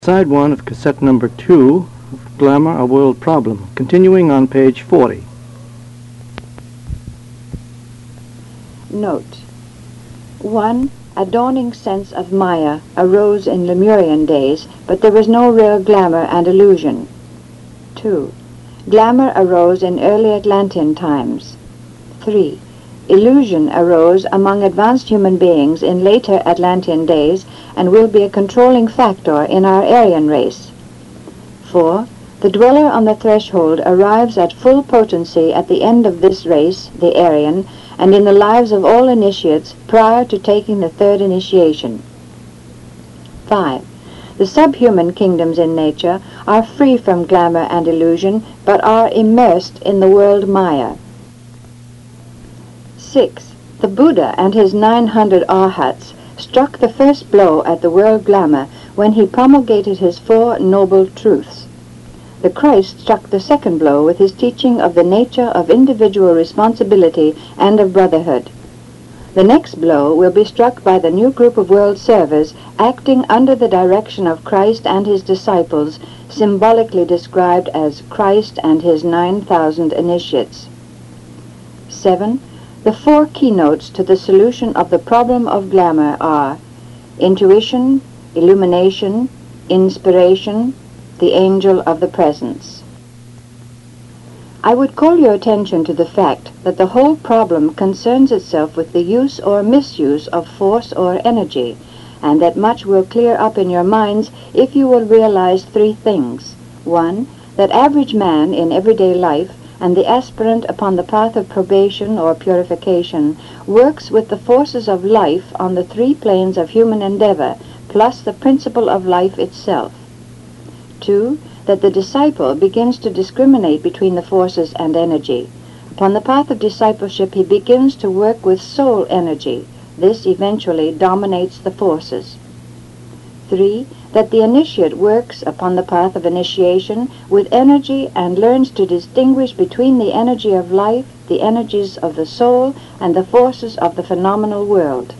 Side 1 of cassette number 2 of Glamour, A World Problem, continuing on page 40. Note: 1. A dawning sense of Maya arose in Lemurian days, but there was no real glamour and illusion. 2. Glamour arose in early Atlantean times. 3. Illusion arose among advanced human beings in later Atlantean days and will be a controlling factor in our Aryan race. 4. The dweller on the threshold arrives at full potency at the end of this race, the Aryan, and in the lives of all initiates prior to taking the third initiation. 5. The subhuman kingdoms in nature are free from glamour and illusion, but are immersed in the world Maya. 6. The Buddha and his 900 arhats struck the first blow at the world glamour when he promulgated his 4 noble truths. The Christ struck the second blow with his teaching of the nature of individual responsibility and of brotherhood. The next blow will be struck by the new group of world servers acting under the direction of Christ and his disciples, symbolically described as Christ and his 9,000 initiates. 7. The 4 keynotes to the solution of the problem of glamour are intuition, illumination, inspiration, the angel of the presence. I would call your attention to the fact that the whole problem concerns itself with the use or misuse of force or energy, and that much will clear up in your minds if you will realize 3 things. 1. That average man in everyday life and the aspirant upon the path of probation or purification works with the forces of life on the 3 planes of human endeavor, plus the principle of life itself. 2. That the disciple begins to discriminate between the forces and energy. Upon the path of discipleship he begins to work with soul energy. This eventually dominates the forces. 3. That the initiate works upon the path of initiation with energy and learns to distinguish between the energy of life, the energies of the soul, and the forces of the phenomenal world.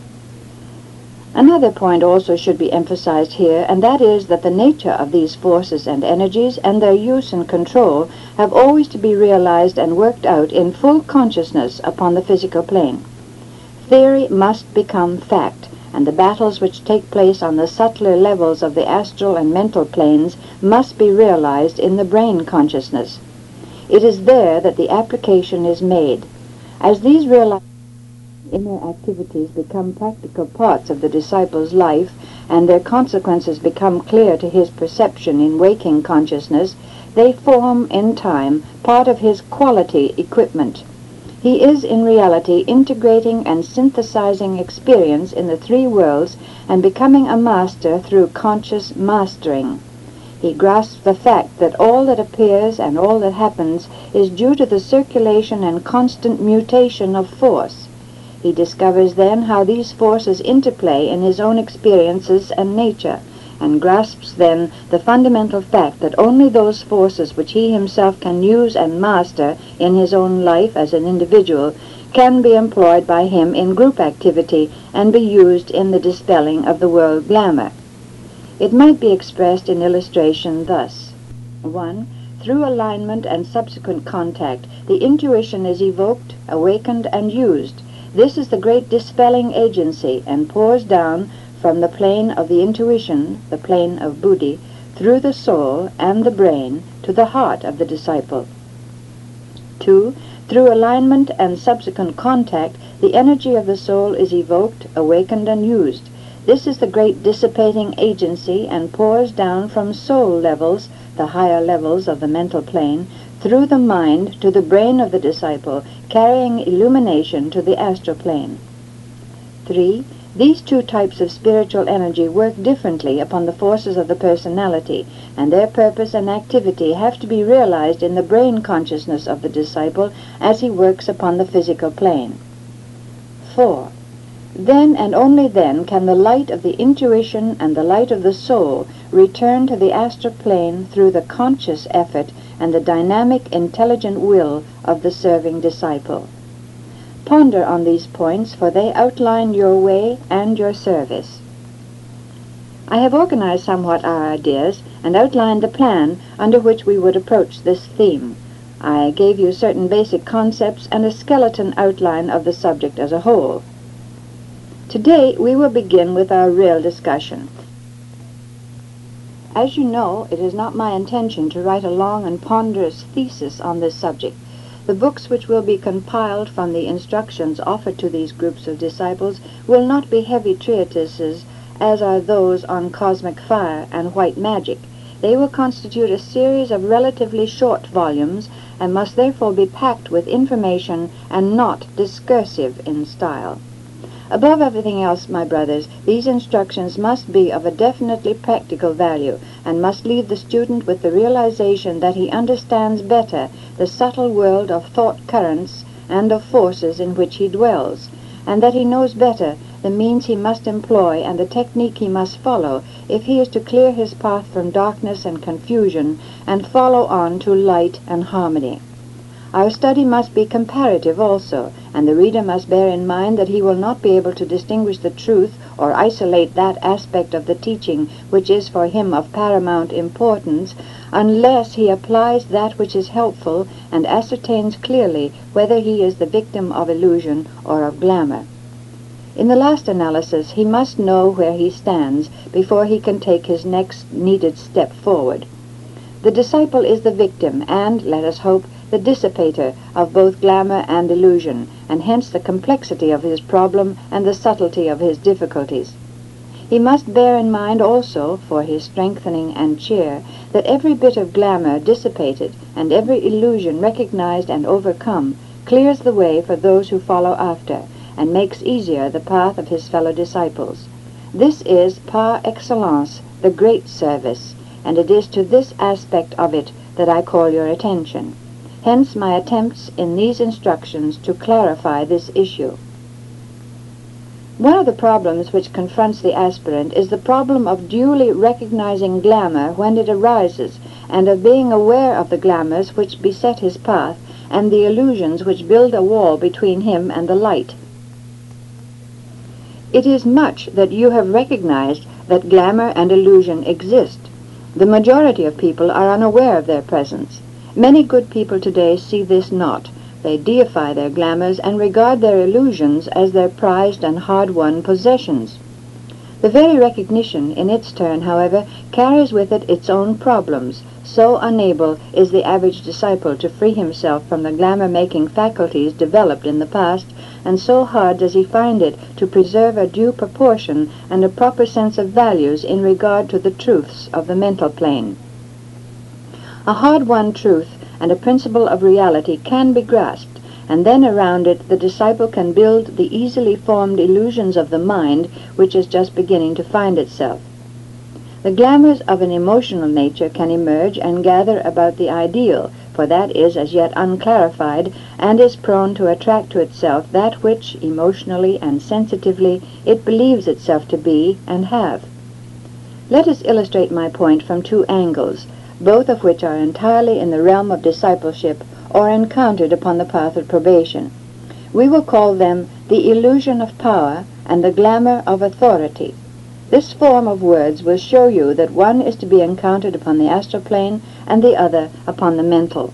Another point also should be emphasized here, and that is that the nature of these forces and energies and their use and control have always to be realized and worked out in full consciousness upon the physical plane. Theory must become fact, and the battles which take place on the subtler levels of the astral and mental planes must be realized in the brain consciousness. It is there that the application is made. As these inner activities become practical parts of the disciple's life, and their consequences become clear to his perception in waking consciousness, they form, in time, part of his quality equipment. He is in reality integrating and synthesizing experience in the 3 worlds and becoming a master through conscious mastering. He grasps the fact that all that appears and all that happens is due to the circulation and constant mutation of force. He discovers then how these forces interplay in his own experiences and nature, and grasps then the fundamental fact that only those forces which he himself can use and master in his own life as an individual can be employed by him in group activity and be used in the dispelling of the world glamour. It might be expressed in illustration thus. 1. Through alignment and subsequent contact, the intuition is evoked, awakened, and used. This is the great dispelling agency and pours down from the plane of the intuition, the plane of Buddhi, through the soul and the brain to the heart of the disciple. 2. Through alignment and subsequent contact, the energy of the soul is evoked, awakened, and used. This is the great dissipating agency and pours down from soul levels, the higher levels of the mental plane, through the mind to the brain of the disciple, carrying illumination to the astral plane. 3. These 2 types of spiritual energy work differently upon the forces of the personality, and their purpose and activity have to be realized in the brain consciousness of the disciple as he works upon the physical plane. 4. Then and only then can the light of the intuition and the light of the soul return to the astral plane through the conscious effort and the dynamic, intelligent will of the serving disciple. Ponder on these points, for they outline your way and your service. I have organized somewhat our ideas and outlined the plan under which we would approach this theme. I gave you certain basic concepts and a skeleton outline of the subject as a whole. Today we will begin with our real discussion. As you know, it is not my intention to write a long and ponderous thesis on this subject. The books which will be compiled from the instructions offered to these groups of disciples will not be heavy treatises as are those on cosmic fire and white magic. They will constitute a series of relatively short volumes and must therefore be packed with information and not discursive in style. Above everything else, my brothers, these instructions must be of a definitely practical value and must leave the student with the realization that he understands better the subtle world of thought currents and of forces in which he dwells, and that he knows better the means he must employ and the technique he must follow if he is to clear his path from darkness and confusion and follow on to light and harmony. Our study must be comparative also, and the reader must bear in mind that he will not be able to distinguish the truth or isolate that aspect of the teaching which is for him of paramount importance unless he applies that which is helpful and ascertains clearly whether he is the victim of illusion or of glamour. In the last analysis, he must know where he stands before he can take his next needed step forward. The disciple is the victim and, let us hope, the dissipator of both glamour and illusion, and hence the complexity of his problem and the subtlety of his difficulties. He must bear in mind also, for his strengthening and cheer, that every bit of glamour dissipated and every illusion recognized and overcome clears the way for those who follow after, and makes easier the path of his fellow disciples. This is, par excellence, the great service, and it is to this aspect of it that I call your attention. Hence my attempts in these instructions to clarify this issue. One of the problems which confronts the aspirant is the problem of duly recognizing glamour when it arises, and of being aware of the glamours which beset his path, and the illusions which build a wall between him and the light. It is much that you have recognized that glamour and illusion exist. The majority of people are unaware of their presence. Many good people today see this not. They deify their glamours and regard their illusions as their prized and hard-won possessions. The very recognition, in its turn, however, carries with it its own problems. So unable is the average disciple to free himself from the glamour-making faculties developed in the past, and so hard does he find it to preserve a due proportion and a proper sense of values in regard to the truths of the mental plane. A hard-won truth and a principle of reality can be grasped, and then around it the disciple can build the easily formed illusions of the mind which is just beginning to find itself. The glamours of an emotional nature can emerge and gather about the ideal, for that is as yet unclarified and is prone to attract to itself that which, emotionally and sensitively, it believes itself to be and have. Let us illustrate my point from two angles, both of which are entirely in the realm of discipleship or encountered upon the path of probation. We will call them the illusion of power and the glamour of authority. This form of words will show you that one is to be encountered upon the astral plane and the other upon the mental.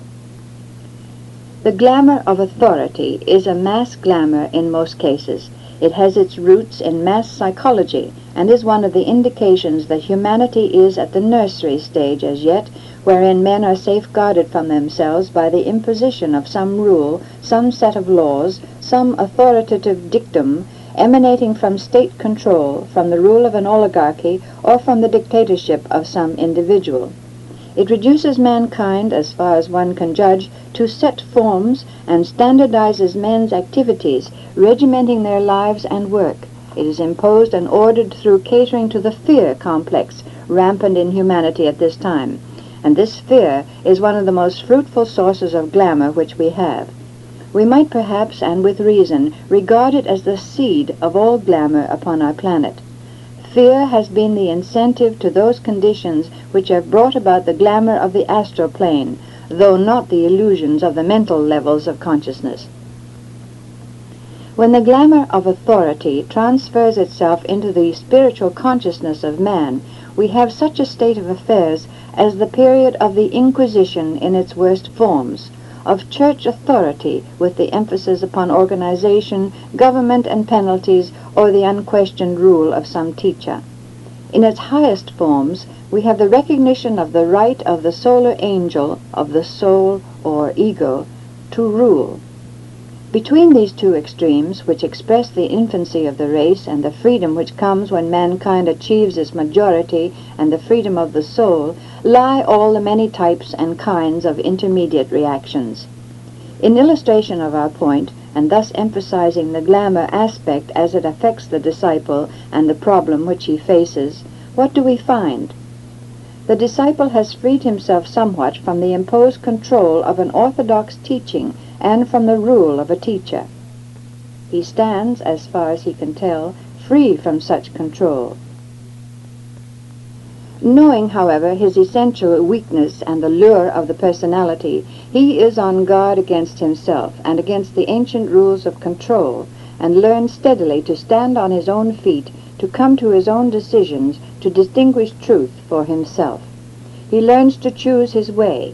The glamour of authority is a mass glamour in most cases. It has its roots in mass psychology and is one of the indications that humanity is at the nursery stage as yet, wherein men are safeguarded from themselves by the imposition of some rule, some set of laws, some authoritative dictum emanating from state control, from the rule of an oligarchy, or from the dictatorship of some individual. It reduces mankind, as far as one can judge, to set forms and standardizes men's activities, regimenting their lives and work. It is imposed and ordered through catering to the fear complex rampant in humanity at this time, and this fear is one of the most fruitful sources of glamour which we have. We might perhaps, and with reason, regard it as the seed of all glamour upon our planet. Fear has been the incentive to those conditions which have brought about the glamour of the astral plane, though not the illusions of the mental levels of consciousness. When the glamour of authority transfers itself into the spiritual consciousness of man, we have such a state of affairs as the period of the Inquisition in its worst forms, of church authority with the emphasis upon organization, government and penalties, or the unquestioned rule of some teacher. In its highest forms, we have the recognition of the right of the solar angel, of the soul or ego, to rule. Between these two extremes, which express the infancy of the race and the freedom which comes when mankind achieves its majority and the freedom of the soul, lie all the many types and kinds of intermediate reactions. In illustration of our point, and thus emphasizing the glamour aspect as it affects the disciple and the problem which he faces, what do we find? The disciple has freed himself somewhat from the imposed control of an orthodox teaching and from the rule of a teacher. He stands, as far as he can tell, free from such control. Knowing, however, his essential weakness and the lure of the personality, he is on guard against himself and against the ancient rules of control, and learns steadily to stand on his own feet, to come to his own decisions, to distinguish truth for himself. He learns to choose his way.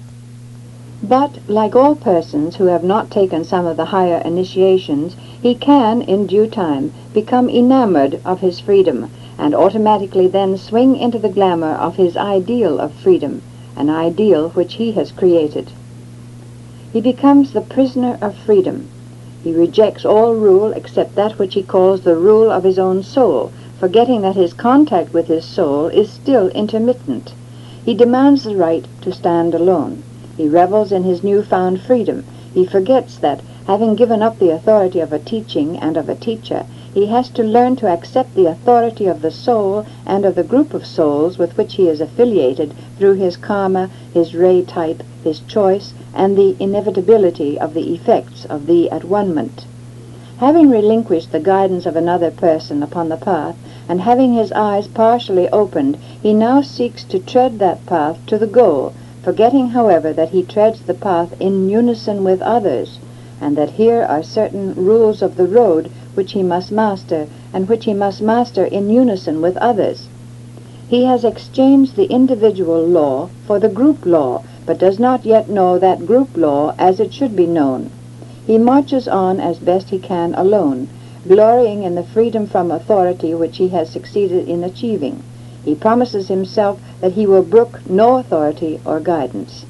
But, like all persons who have not taken some of the higher initiations, he can, in due time, become enamored of his freedom, and automatically then swing into the glamour of his ideal of freedom, an ideal which he has created. He becomes the prisoner of freedom. He rejects all rule except that which he calls the rule of his own soul, forgetting that his contact with his soul is still intermittent. He demands the right to stand alone. He revels in his newfound freedom. He forgets that, having given up the authority of a teaching and of a teacher, he has to learn to accept the authority of the soul and of the group of souls with which he is affiliated through his karma, his ray type, his choice, and the inevitability of the effects of the at-one-ment. Having relinquished the guidance of another person upon the path, and having his eyes partially opened, he now seeks to tread that path to the goal, forgetting, however, that he treads the path in unison with others, and that here are certain rules of the road which he must master, and which he must master in unison with others. He has exchanged the individual law for the group law, but does not yet know that group law as it should be known. He marches on as best he can alone, glorying in the freedom from authority which he has succeeded in achieving. He promises himself that he will brook no authority or guidance.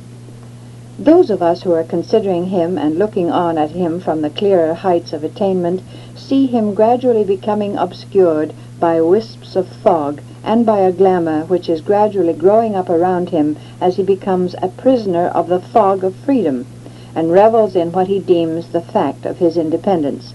Those of us who are considering him and looking on at him from the clearer heights of attainment see him gradually becoming obscured by wisps of fog and by a glamour which is gradually growing up around him as he becomes a prisoner of the fog of freedom and revels in what he deems the fact of his independence.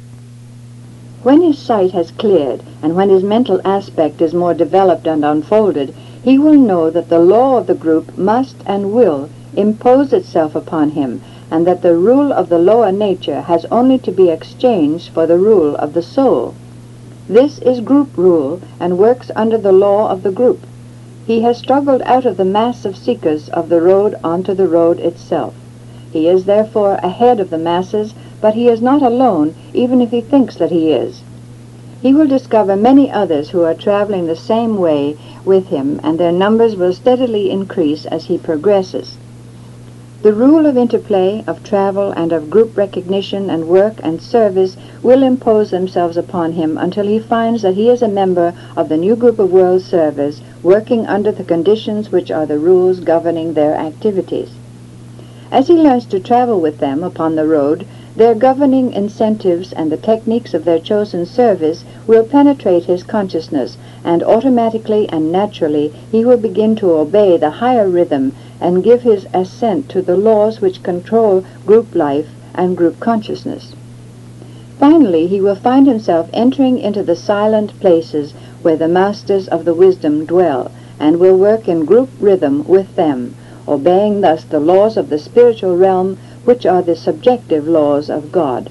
When his sight has cleared, and when his mental aspect is more developed and unfolded, he will know that the law of the group must and will impose itself upon him, and that the rule of the lower nature has only to be exchanged for the rule of the soul. This is group rule, and works under the law of the group. He has struggled out of the mass of seekers of the road onto the road itself. He is therefore ahead of the masses, but he is not alone, even if he thinks that he is. He will discover many others who are traveling the same way with him, and their numbers will steadily increase as he progresses. The rule of interplay, of travel, and of group recognition and work and service will impose themselves upon him until he finds that he is a member of the new group of world servers, working under the conditions which are the rules governing their activities. As he learns to travel with them upon the road, their governing incentives and the techniques of their chosen service will penetrate his consciousness, and automatically and naturally he will begin to obey the higher rhythm and give his assent to the laws which control group life and group consciousness. Finally, he will find himself entering into the silent places where the masters of the wisdom dwell, and will work in group rhythm with them, obeying thus the laws of the spiritual realm, which are the subjective laws of God.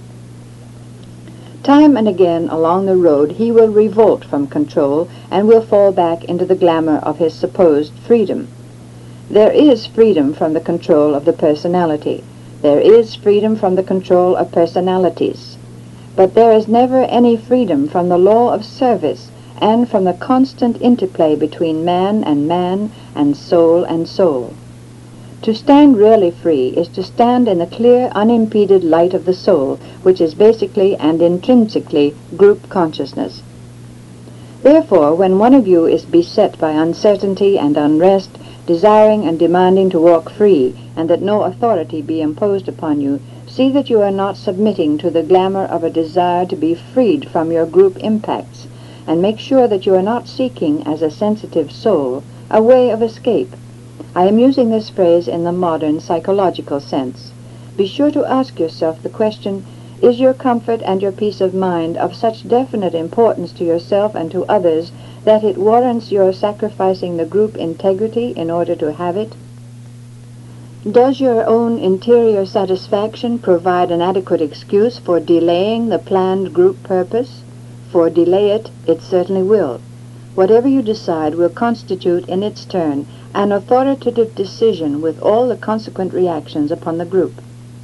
Time and again along the road he will revolt from control and will fall back into the glamour of his supposed freedom. There is freedom from the control of the personality. There is freedom from the control of personalities. but there is never any freedom from the law of service and from the constant interplay between man and soul. To stand really free is to stand in the clear, unimpeded light of the soul, which is basically and intrinsically group consciousness. Therefore, when one of you is beset by uncertainty and unrest, desiring and demanding to walk free, and that no authority be imposed upon you, see that you are not submitting to the glamour of a desire to be freed from your group impacts, and make sure that you are not seeking, as a sensitive soul, a way of escape. I am using this phrase in the modern psychological sense. Be sure to ask yourself the question, is your comfort and your peace of mind of such definite importance to yourself and to others that it warrants your sacrificing the group integrity in order to have it? Does your own interior satisfaction provide an adequate excuse for delaying the planned group purpose? For delay it certainly will. Whatever you decide will constitute in its turn an authoritative decision with all the consequent reactions upon the group.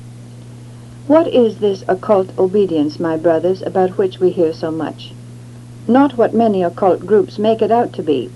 What is this occult obedience, my brothers, about which we hear so much? Not what many occult groups make it out to be.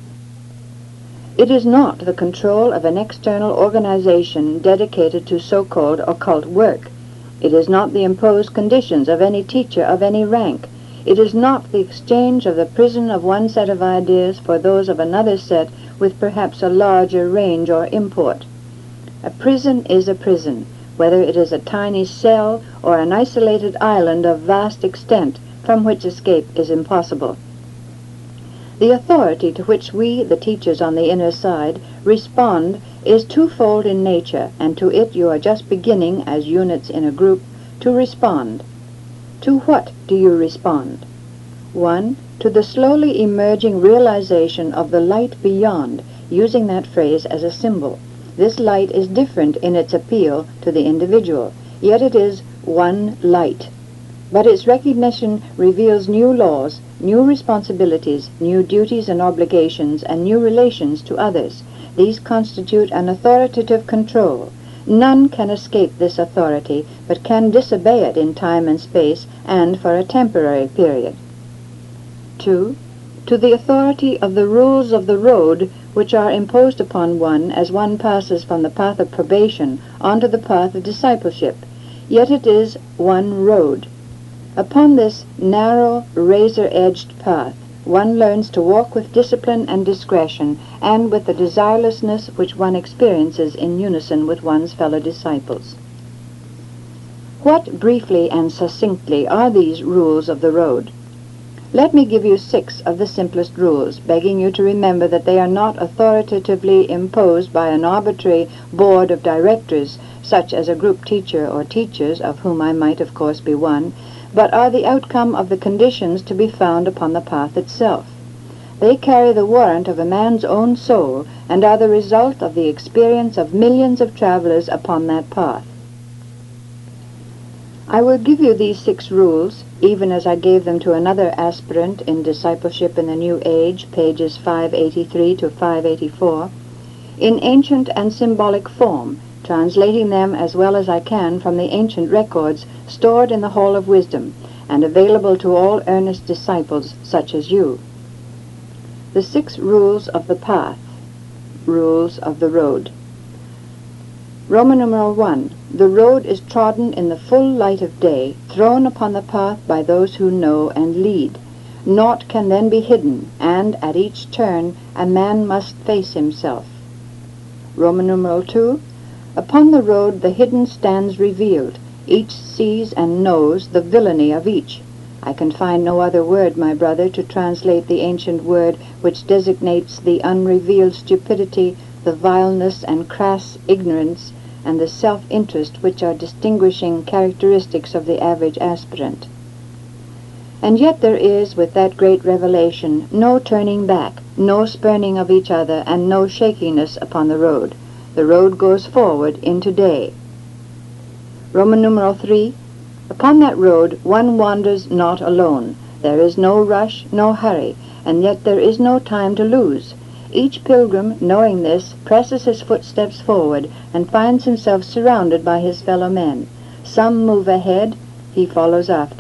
It is not the control of an external organization dedicated to so-called occult work. It is not the imposed conditions of any teacher of any rank. It is not the exchange of the prison of one set of ideas for those of another set with perhaps a larger range or import. A prison is a prison, whether it is a tiny cell or an isolated island of vast extent from which escape is impossible. The authority to which we, the teachers on the inner side, respond is twofold in nature, and to it you are just beginning, as units in a group, to respond. To what do you respond? 1. To the slowly emerging realization of the light beyond, using that phrase as a symbol. This light is different in its appeal to the individual, yet it is one light. But its recognition reveals new laws, new responsibilities, new duties and obligations, and new relations to others. These constitute an authoritative control. None can escape this authority, but can disobey it in time and space, and for a temporary period. 2. To the authority of the rules of the road, which are imposed upon one as one passes from the path of probation onto the path of discipleship. Yet it is one road. Upon this narrow, razor-edged path, one learns to walk with discipline and discretion, and with the desirelessness which one experiences in unison with one's fellow disciples. What, briefly and succinctly, are these rules of the road? Let me give you 6 of the simplest rules, begging you to remember that they are not authoritatively imposed by an arbitrary board of directors, such as a group teacher or teachers, of whom I might of course be one, but are the outcome of the conditions to be found upon the path itself. They carry the warrant of a man's own soul, and are the result of the experience of millions of travelers upon that path. I will give you these 6 rules, even as I gave them to another aspirant in Discipleship in the New Age, pages 583 to 584, in ancient and symbolic form, translating them as well as I can from the ancient records stored in the Hall of Wisdom, and available to all earnest disciples such as you. The 6 rules of the path, rules of the road. Roman numeral 1. The road is trodden in the full light of day, thrown upon the path by those who know and lead. Naught can then be hidden, and at each turn a man must face himself. Roman numeral 2. Upon the road the hidden stands revealed. Each sees and knows the villainy of each. I can find no other word, my brother, to translate the ancient word which designates the unrevealed stupidity, the vileness and crass ignorance, and the self-interest which are distinguishing characteristics of the average aspirant. And yet there is, with that great revelation, no turning back, no spurning of each other, and no shakiness upon the road. The road goes forward into day. Roman numeral 3. Upon that road one wanders not alone. There is no rush, no hurry, and yet there is no time to lose. Each pilgrim, knowing this, presses his footsteps forward and finds himself surrounded by his fellow men. Some move ahead, he follows after.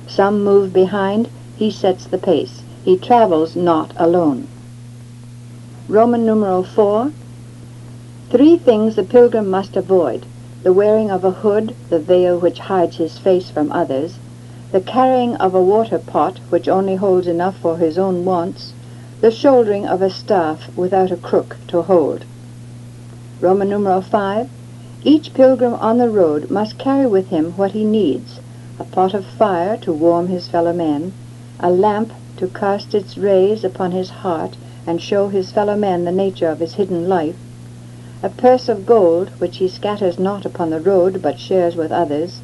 Some move behind, he sets the pace. He travels not alone. Roman numeral 4. 3 things the pilgrim must avoid: the wearing of a hood, the veil which hides his face from others, the carrying of a water pot which only holds enough for his own wants, the shouldering of a staff without a crook to hold. Roman numeral 5. Each pilgrim on the road must carry with him what he needs: a pot of fire to warm his fellow men, a lamp to cast its rays upon his heart and show his fellow men the nature of his hidden life, a purse of gold which he scatters not upon the road but shares with others,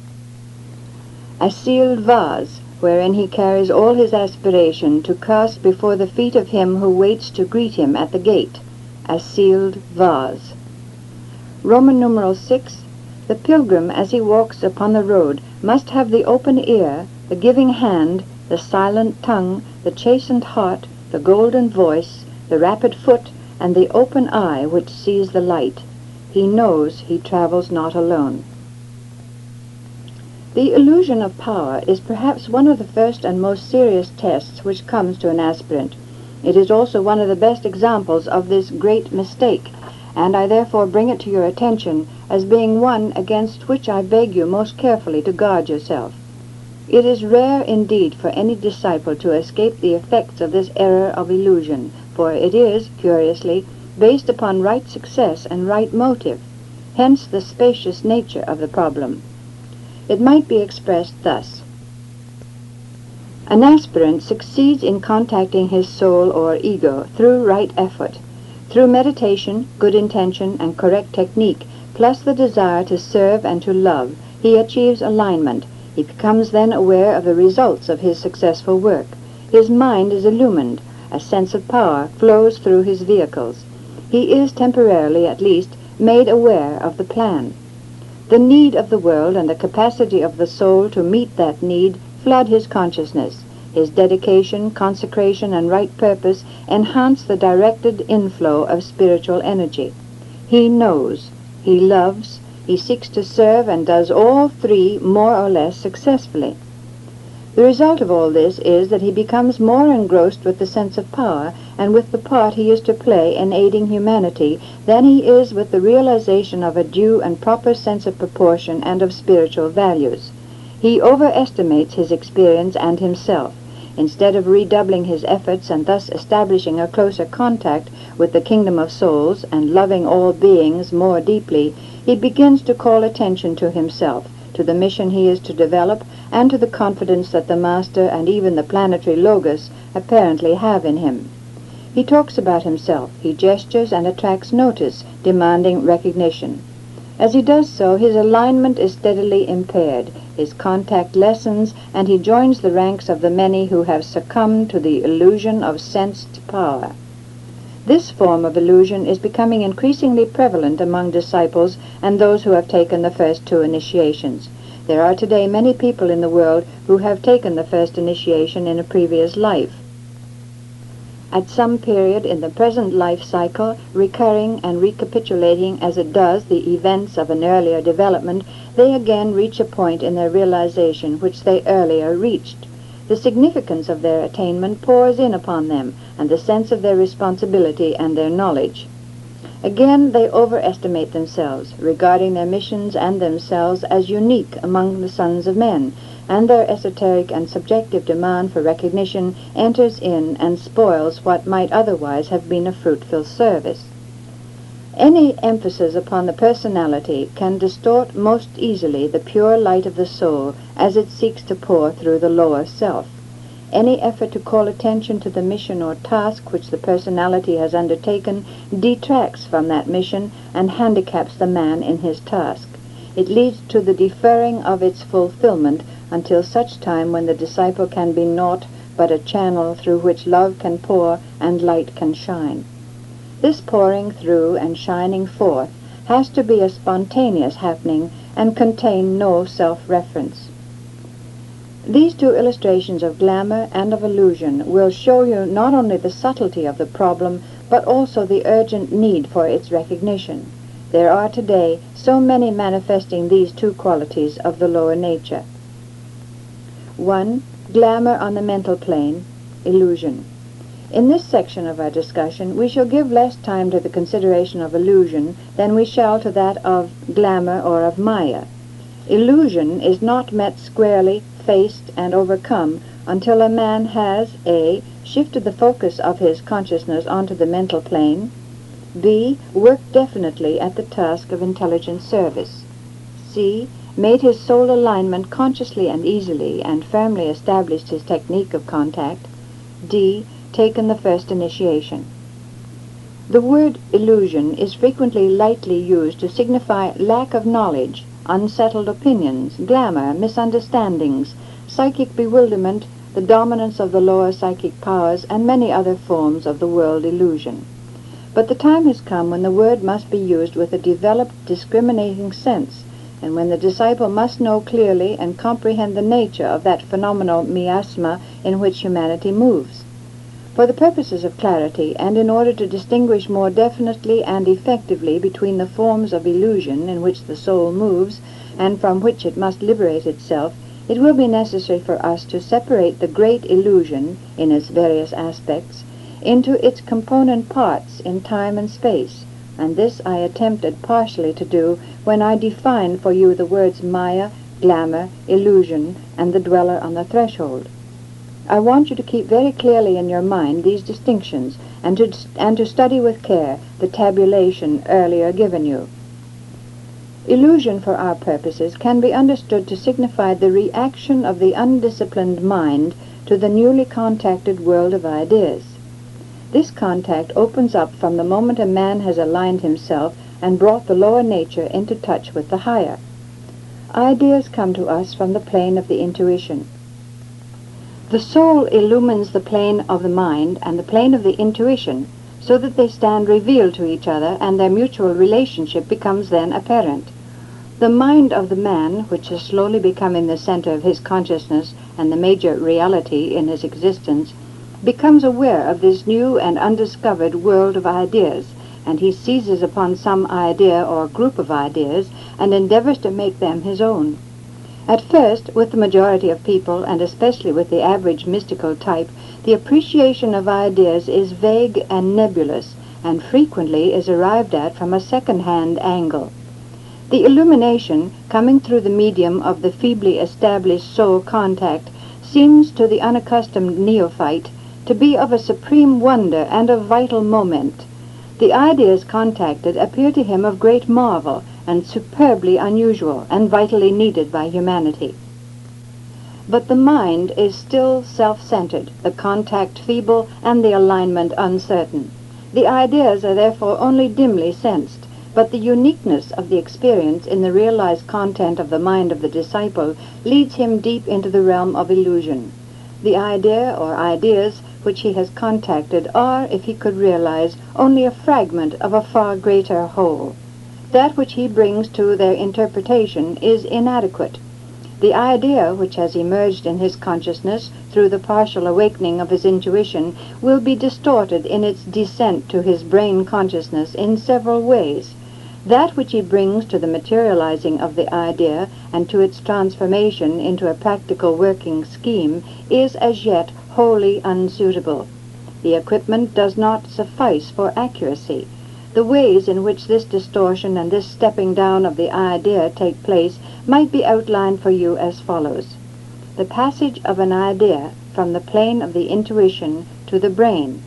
a sealed vase wherein he carries all his aspiration to cast before the feet of him who waits to greet him at the gate, a sealed vase. Roman numeral 6. The pilgrim, as he walks upon the road, must have the open ear, the giving hand, the silent tongue, the chastened heart, the golden voice, the rapid foot, and the open eye which sees the light. He knows he travels not alone. The illusion of power is perhaps one of the first and most serious tests which comes to an aspirant. It is also one of the best examples of this great mistake, and I therefore bring it to your attention as being one against which I beg you most carefully to guard yourself. It is rare indeed for any disciple to escape the effects of this error of illusion, for it is, curiously, based upon right success and right motive, hence the spacious nature of the problem. It might be expressed thus: an aspirant succeeds in contacting his soul or ego through right effort. Through meditation, good intention, and correct technique, plus the desire to serve and to love, he achieves alignment. He becomes then aware of the results of his successful work. His mind is illumined. A sense of power flows through his vehicles. He is temporarily, at least, made aware of the plan. The need of the world and the capacity of the soul to meet that need flood his consciousness. His dedication, consecration, and right purpose enhance the directed inflow of spiritual energy. He knows, he loves, he seeks to serve, and does all 3 more or less successfully. The result of all this is that he becomes more engrossed with the sense of power and with the part he is to play in aiding humanity than he is with the realization of a due and proper sense of proportion and of spiritual values. He overestimates his experience and himself. Instead of redoubling his efforts and thus establishing a closer contact with the kingdom of souls and loving all beings more deeply, he begins to call attention to himself, to the mission he is to develop, and to the confidence that the Master and even the planetary Logos apparently have in him. He talks about himself, he gestures and attracts notice, demanding recognition. As he does so, his alignment is steadily impaired, his contact lessens, and he joins the ranks of the many who have succumbed to the illusion of sensed power. This form of illusion is becoming increasingly prevalent among disciples and those who have taken the first 2 initiations. There are today many people in the world who have taken the first initiation in a previous life. At some period in the present life cycle, recurring and recapitulating as it does the events of an earlier development, they again reach a point in their realization which they earlier reached. The significance of their attainment pours in upon them, and the sense of their responsibility and their knowledge. Again, they overestimate themselves, regarding their missions and themselves as unique among the sons of men, and their esoteric and subjective demand for recognition enters in and spoils what might otherwise have been a fruitful service. Any emphasis upon the personality can distort most easily the pure light of the soul as it seeks to pour through the lower self. Any effort to call attention to the mission or task which the personality has undertaken detracts from that mission and handicaps the man in his task. It leads to the deferring of its fulfillment until such time when the disciple can be naught but a channel through which love can pour and light can shine. This pouring through and shining forth has to be a spontaneous happening and contain no self-reference. These 2 illustrations of glamour and of illusion will show you not only the subtlety of the problem, but also the urgent need for its recognition. There are today so many manifesting these 2 qualities of the lower nature. 1. Glamour on the mental plane, illusion. In this section of our discussion, we shall give less time to the consideration of illusion than we shall to that of glamour or of Maya. Illusion is not met squarely, faced, and overcome until a man has a. Shifted the focus of his consciousness onto the mental plane, b. Worked definitely at the task of intelligent service, c. Made his soul alignment consciously and easily and firmly established his technique of contact, d. Taken the first initiation. The word illusion is frequently lightly used to signify lack of knowledge, unsettled opinions, glamour, misunderstandings, psychic bewilderment, the dominance of the lower psychic powers, and many other forms of the world illusion. But the time has come when the word must be used with a developed discriminating sense, and when the disciple must know clearly and comprehend the nature of that phenomenal miasma in which humanity moves. For the purposes of clarity, and in order to distinguish more definitely and effectively between the forms of illusion in which the soul moves and from which it must liberate itself, it will be necessary for us to separate the great illusion, in its various aspects, into its component parts in time and space, and this I attempted partially to do when I defined for you the words Maya, glamour, illusion, and the dweller on the threshold. I want you to keep very clearly in your mind these distinctions, and to study with care the tabulation earlier given you. Illusion, for our purposes, can be understood to signify the reaction of the undisciplined mind to the newly contacted world of ideas. This contact opens up from the moment a man has aligned himself and brought the lower nature into touch with the higher. Ideas come to us from the plane of the intuition. The soul illumines the plane of the mind and the plane of the intuition, so that they stand revealed to each other, and their mutual relationship becomes then apparent. The mind of the man, which has slowly become in the center of his consciousness and the major reality in his existence, becomes aware of this new and undiscovered world of ideas, and he seizes upon some idea or group of ideas and endeavors to make them his own. At first, with the majority of people, and especially with the average mystical type, the appreciation of ideas is vague and nebulous, and frequently is arrived at from a second-hand angle. The illumination, coming through the medium of the feebly established soul contact, seems to the unaccustomed neophyte to be of a supreme wonder and of vital moment. The ideas contacted appear to him of great marvel, and superbly unusual, and vitally needed by humanity. But the mind is still self-centered, the contact feeble, and the alignment uncertain. The ideas are therefore only dimly sensed, but the uniqueness of the experience in the realized content of the mind of the disciple leads him deep into the realm of illusion. The idea or ideas which he has contacted are, if he could realize, only a fragment of a far greater whole. That which he brings to their interpretation is inadequate. The idea which has emerged in his consciousness through the partial awakening of his intuition will be distorted in its descent to his brain consciousness in several ways. That which he brings to the materializing of the idea and to its transformation into a practical working scheme is as yet wholly unsuitable. The equipment does not suffice for accuracy. The ways in which this distortion and this stepping down of the idea take place might be outlined for you as follows. The passage of an idea from the plane of the intuition to the brain.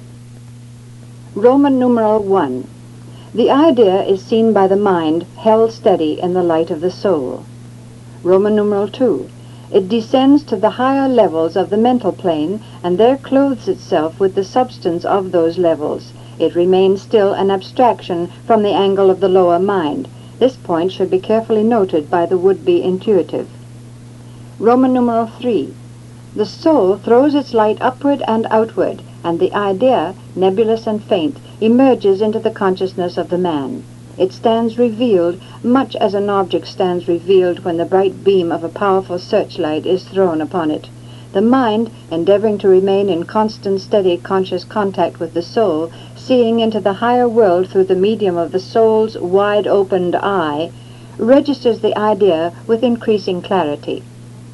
Roman numeral 1. The idea is seen by the mind held steady in the light of the soul. Roman numeral 2. It descends to the higher levels of the mental plane and there clothes itself with the substance of those levels. It remains still an abstraction from the angle of the lower mind. This point should be carefully noted by the would-be intuitive. Roman numeral 3. The soul throws its light upward and outward, and the idea, nebulous and faint, emerges into the consciousness of the man. It stands revealed, much as an object stands revealed when the bright beam of a powerful searchlight is thrown upon it. The mind, endeavoring to remain in constant, steady, conscious contact with the soul, seeing into the higher world through the medium of the soul's wide-opened eye, registers the idea with increasing clarity.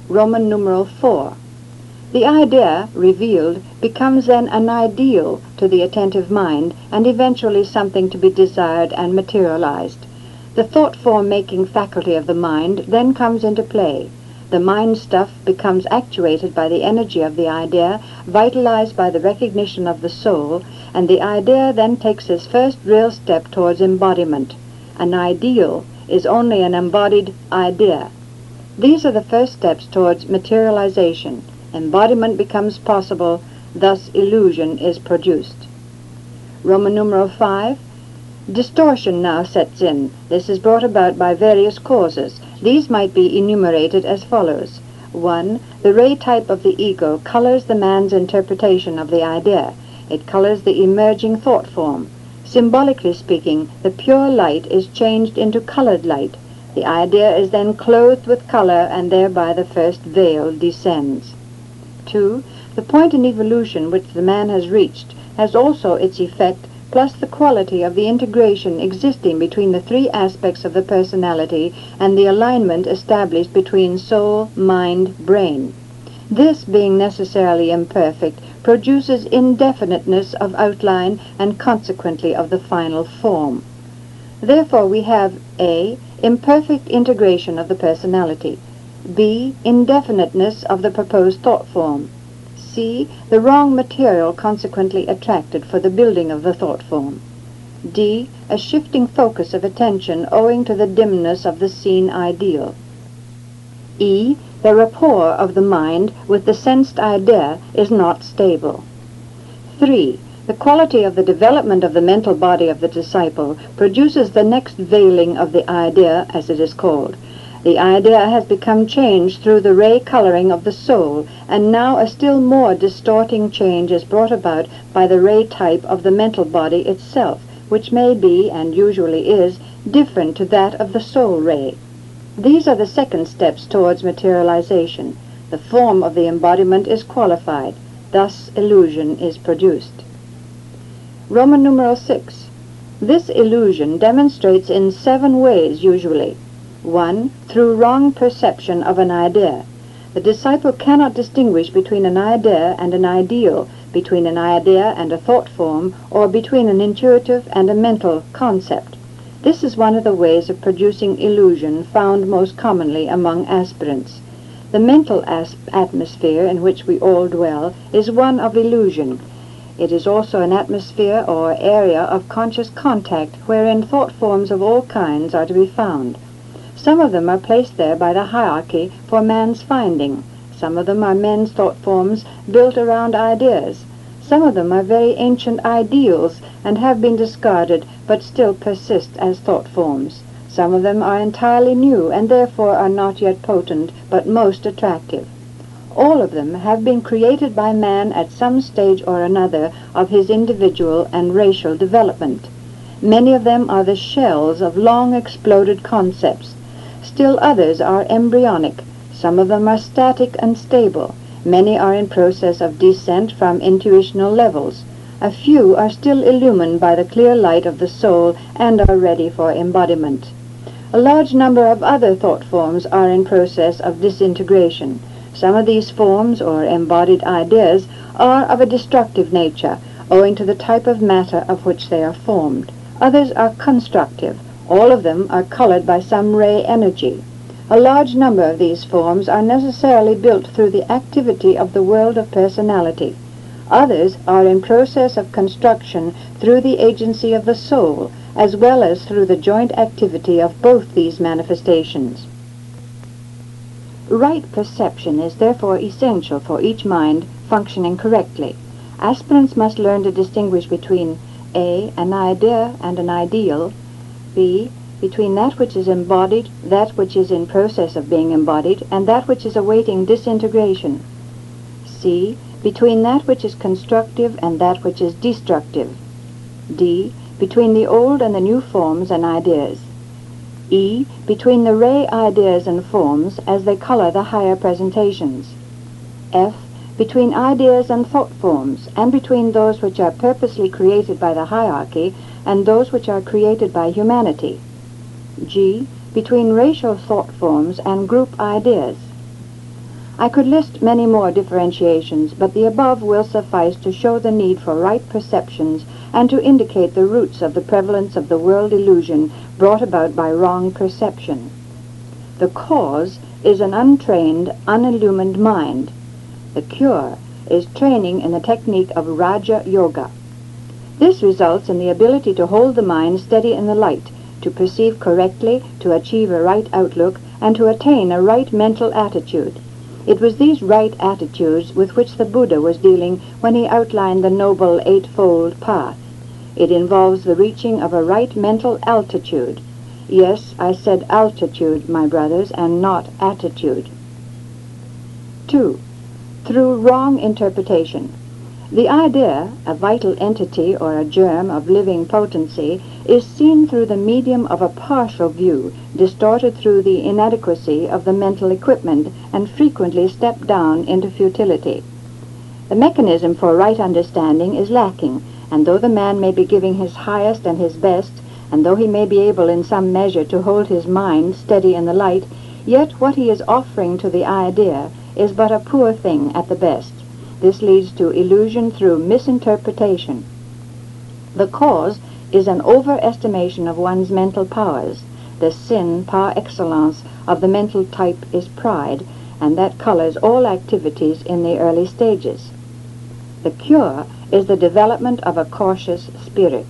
Roman numeral 4. The idea, revealed, becomes then an ideal to the attentive mind, and eventually something to be desired and materialized. The thought form-making faculty of the mind then comes into play. The mind stuff becomes actuated by the energy of the idea, vitalized by the recognition of the soul, and the idea then takes its first real step towards embodiment. An ideal is only an embodied idea. These are the first steps towards materialization. Embodiment becomes possible, thus illusion is produced. Roman numeral 5. Distortion now sets in. This is brought about by various causes. These might be enumerated as follows. 1. The ray type of the ego colors the man's interpretation of the idea. It colors the emerging thought form. Symbolically speaking, the pure light is changed into colored light. The idea is then clothed with color, and thereby the first veil descends. 2. The point in evolution which the man has reached has also its effect, plus the quality of the integration existing between the three aspects of the personality and the alignment established between soul, mind, brain. This, being necessarily imperfect, produces indefiniteness of outline and consequently of the final form. Therefore we have A. Imperfect integration of the personality, B. Indefiniteness of the proposed thought form, C. The wrong material consequently attracted for the building of the thought form, D. A shifting focus of attention owing to the dimness of the seen ideal, E. The rapport of the mind with the sensed idea is not stable. 3. The quality of the development of the mental body of the disciple produces the next veiling of the idea, as it is called. The idea has become changed through the ray coloring of the soul, and now a still more distorting change is brought about by the ray type of the mental body itself, which may be, and usually is, different to that of the soul ray. These are the second steps towards materialization. The form of the embodiment is qualified. Thus illusion is produced. Roman numeral 6. This illusion demonstrates in 7 ways usually. 1. Through wrong perception of an idea. The disciple cannot distinguish between an idea and an ideal, between an idea and a thought form, or between an intuitive and a mental concept. This is one of the ways of producing illusion found most commonly among aspirants. The mental atmosphere in which we all dwell is one of illusion. It is also an atmosphere or area of conscious contact wherein thought forms of all kinds are to be found. Some of them are placed there by the hierarchy for man's finding. Some of them are men's thought forms built around ideas. Some of them are very ancient ideals and have been discarded but still persist as thought forms. Some of them are entirely new and therefore are not yet potent but most attractive. All of them have been created by man at some stage or another of his individual and racial development. Many of them are the shells of long exploded concepts. Still others are embryonic. Some of them are static and stable. Many are in process of descent from intuitional levels. A few are still illumined by the clear light of the soul and are ready for embodiment. A large number of other thought forms are in process of disintegration. Some of these forms, or embodied ideas, are of a destructive nature, owing to the type of matter of which they are formed. Others are constructive. All of them are colored by some ray energy. A large number of these forms are necessarily built through the activity of the world of personality. Others are in process of construction through the agency of the soul, as well as through the joint activity of both these manifestations. Right perception is therefore essential for each mind functioning correctly. Aspirants must learn to distinguish between A. An idea and an ideal, B. Between that which is embodied, that which is in process of being embodied, and that which is awaiting disintegration, C. Between that which is constructive and that which is destructive, D. Between the old and the new forms and ideas, E. Between the ray ideas and forms as they color the higher presentations, F. Between ideas and thought forms, and between those which are purposely created by the hierarchy and those which are created by humanity, G. Between racial thought forms and group ideas. I could list many more differentiations, but the above will suffice to show the need for right perceptions and to indicate the roots of the prevalence of the world illusion brought about by wrong perception. The cause is an untrained, unillumined mind. The cure is training in the technique of Raja Yoga. This results in the ability to hold the mind steady in the light, to perceive correctly, to achieve a right outlook, and to attain a right mental attitude. It was these right attitudes with which the Buddha was dealing when he outlined the Noble Eightfold Path. It involves the reaching of a right mental altitude. Yes, I said altitude, my brothers, and not attitude. 2. Through wrong interpretation. The idea, a vital entity or a germ of living potency, is seen through the medium of a partial view, distorted through the inadequacy of the mental equipment, and frequently stepped down into futility. The mechanism for right understanding is lacking, and though the man may be giving his highest and his best, and though he may be able in some measure to hold his mind steady in the light, yet what he is offering to the idea is but a poor thing at the best. This leads to illusion through misinterpretation. The cause is an overestimation of one's mental powers. The sin par excellence of the mental type is pride, and that colors all activities in the early stages. The cure is the development of a cautious spirit.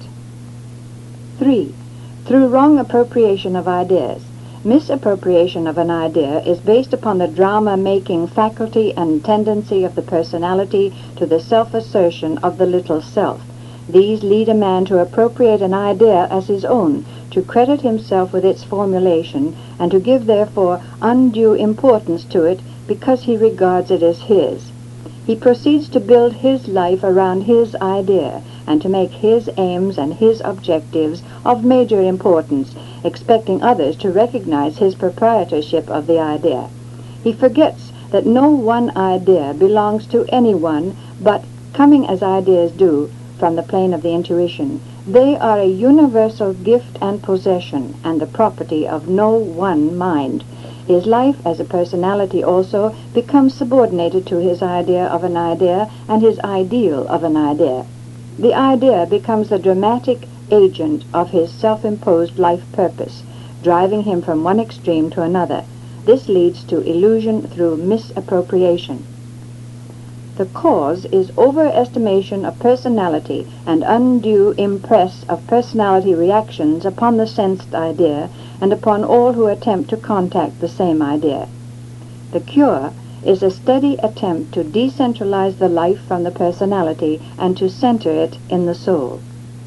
3. Through wrong appropriation of ideas. Misappropriation of an idea is based upon the drama-making faculty and tendency of the personality to the self-assertion of the little self. These lead a man to appropriate an idea as his own, to credit himself with its formulation, and to give therefore undue importance to it because he regards it as his. He proceeds to build his life around his idea, and to make his aims and his objectives of major importance, expecting others to recognize his proprietorship of the idea. He forgets that no one idea belongs to anyone, but, coming as ideas do from the plane of the intuition, they are a universal gift and possession, and the property of no one mind. His life as a personality also becomes subordinated to his idea of an idea and his ideal of an idea. The idea becomes the dramatic agent of his self-imposed life purpose, driving him from one extreme to another. This leads to illusion through misappropriation. The cause is overestimation of personality and undue impress of personality reactions upon the sensed idea and upon all who attempt to contact the same idea. The cure is a steady attempt to decentralize the life from the personality and to center it in the soul.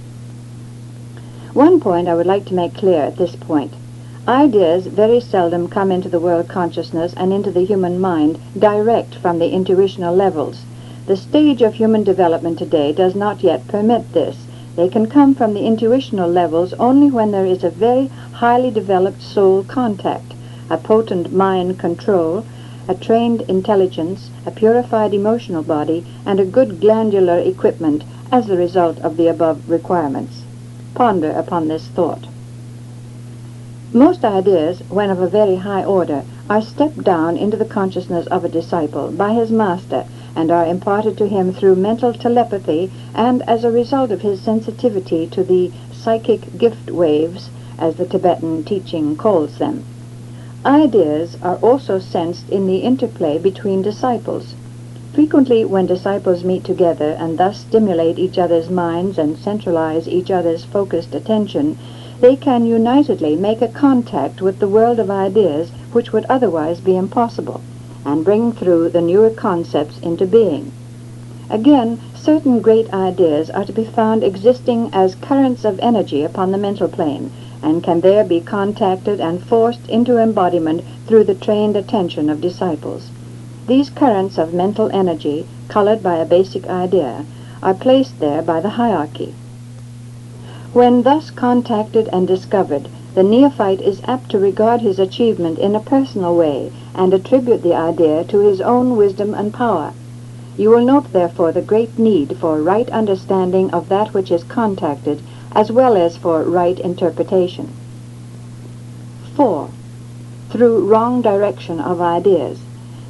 One point I would like to make clear at this point. Ideas very seldom come into the world consciousness and into the human mind direct from the intuitional levels. The stage of human development today does not yet permit this. They can come from the intuitional levels only when there is a very highly developed soul contact, a potent mind control, a trained intelligence, a purified emotional body, and a good glandular equipment as the result of the above requirements. Ponder upon this thought. Most ideas, when of a very high order, are stepped down into the consciousness of a disciple by his master and are imparted to him through mental telepathy and as a result of his sensitivity to the psychic gift waves, as the Tibetan teaching calls them. Ideas are also sensed in the interplay between disciples. Frequently, when disciples meet together and thus stimulate each other's minds and centralize each other's focused attention, they can unitedly make a contact with the world of ideas which would otherwise be impossible, and bring through the newer concepts into being. Again, certain great ideas are to be found existing as currents of energy upon the mental plane, and can there be contacted and forced into embodiment through the trained attention of disciples. These currents of mental energy, colored by a basic idea, are placed there by the hierarchy. When thus contacted and discovered, the neophyte is apt to regard his achievement in a personal way and attribute the idea to his own wisdom and power. You will note, therefore, the great need for right understanding of that which is contacted, as well as for right interpretation. 4. Through wrong direction of ideas.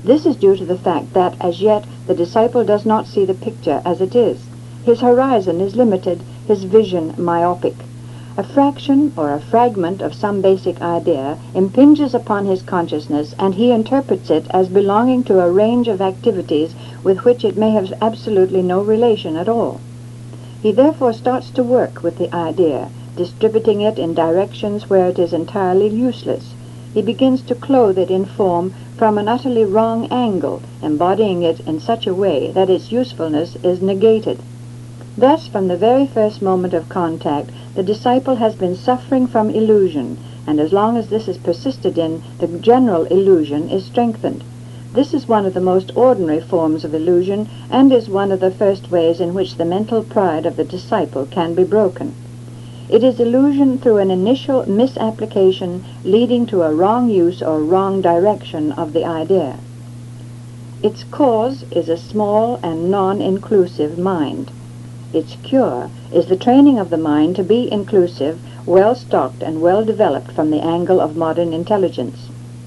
This is due to the fact that, as yet, the disciple does not see the picture as it is. His horizon is limited, his vision myopic. A fraction or a fragment of some basic idea impinges upon his consciousness, and he interprets it as belonging to a range of activities with which it may have absolutely no relation at all. He therefore starts to work with the idea, distributing it in directions where it is entirely useless. He begins to clothe it in form from an utterly wrong angle, embodying it in such a way that its usefulness is negated. Thus, from the very first moment of contact, the disciple has been suffering from illusion, and as long as this is persisted in, the general illusion is strengthened. This is one of the most ordinary forms of illusion, and is one of the first ways in which the mental pride of the disciple can be broken. It is illusion through an initial misapplication leading to a wrong use or wrong direction of the idea. Its cause is a small and non-inclusive mind. Its cure is the training of the mind to be inclusive, well-stocked and well-developed from the angle of modern intelligence.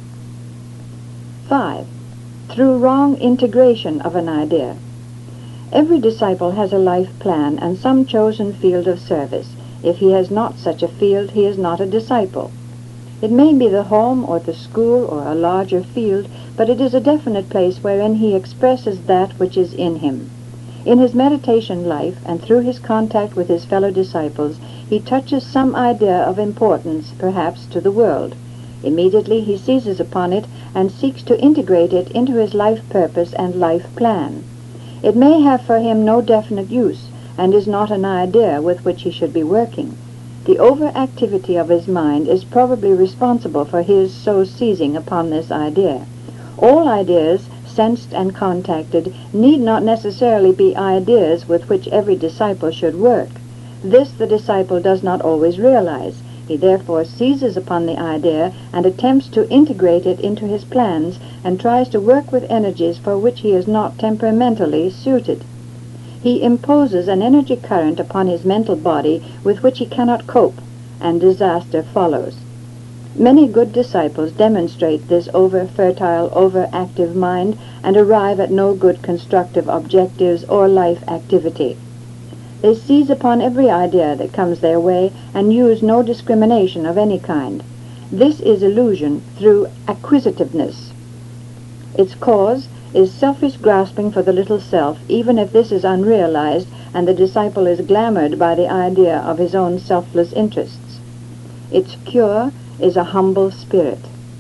5. Through wrong integration of an idea. Every disciple has a life plan and some chosen field of service. If he has not such a field, he is not a disciple. It may be the home or the school or a larger field, but it is a definite place wherein he expresses that which is in him. In his meditation life and through his contact with his fellow disciples, he touches some idea of importance, perhaps, to the world. Immediately he seizes upon it and seeks to integrate it into his life purpose and life plan. It may have for him no definite use, and is not an idea with which he should be working. The overactivity of his mind is probably responsible for his so seizing upon this idea. All ideas sensed and contacted need not necessarily be ideas with which every disciple should work. This the disciple does not always realize. He therefore seizes upon the idea and attempts to integrate it into his plans and tries to work with energies for which he is not temperamentally suited. He imposes an energy current upon his mental body with which he cannot cope, and disaster follows. Many good disciples demonstrate this over-fertile, over-active mind and arrive at no good constructive objectives or life activity. They seize upon every idea that comes their way and use no discrimination of any kind. This is illusion through acquisitiveness. Its cause is selfish grasping for the little self, even if this is unrealized and the disciple is glamored by the idea of his own selfless interests. Its cure is a humble spirit.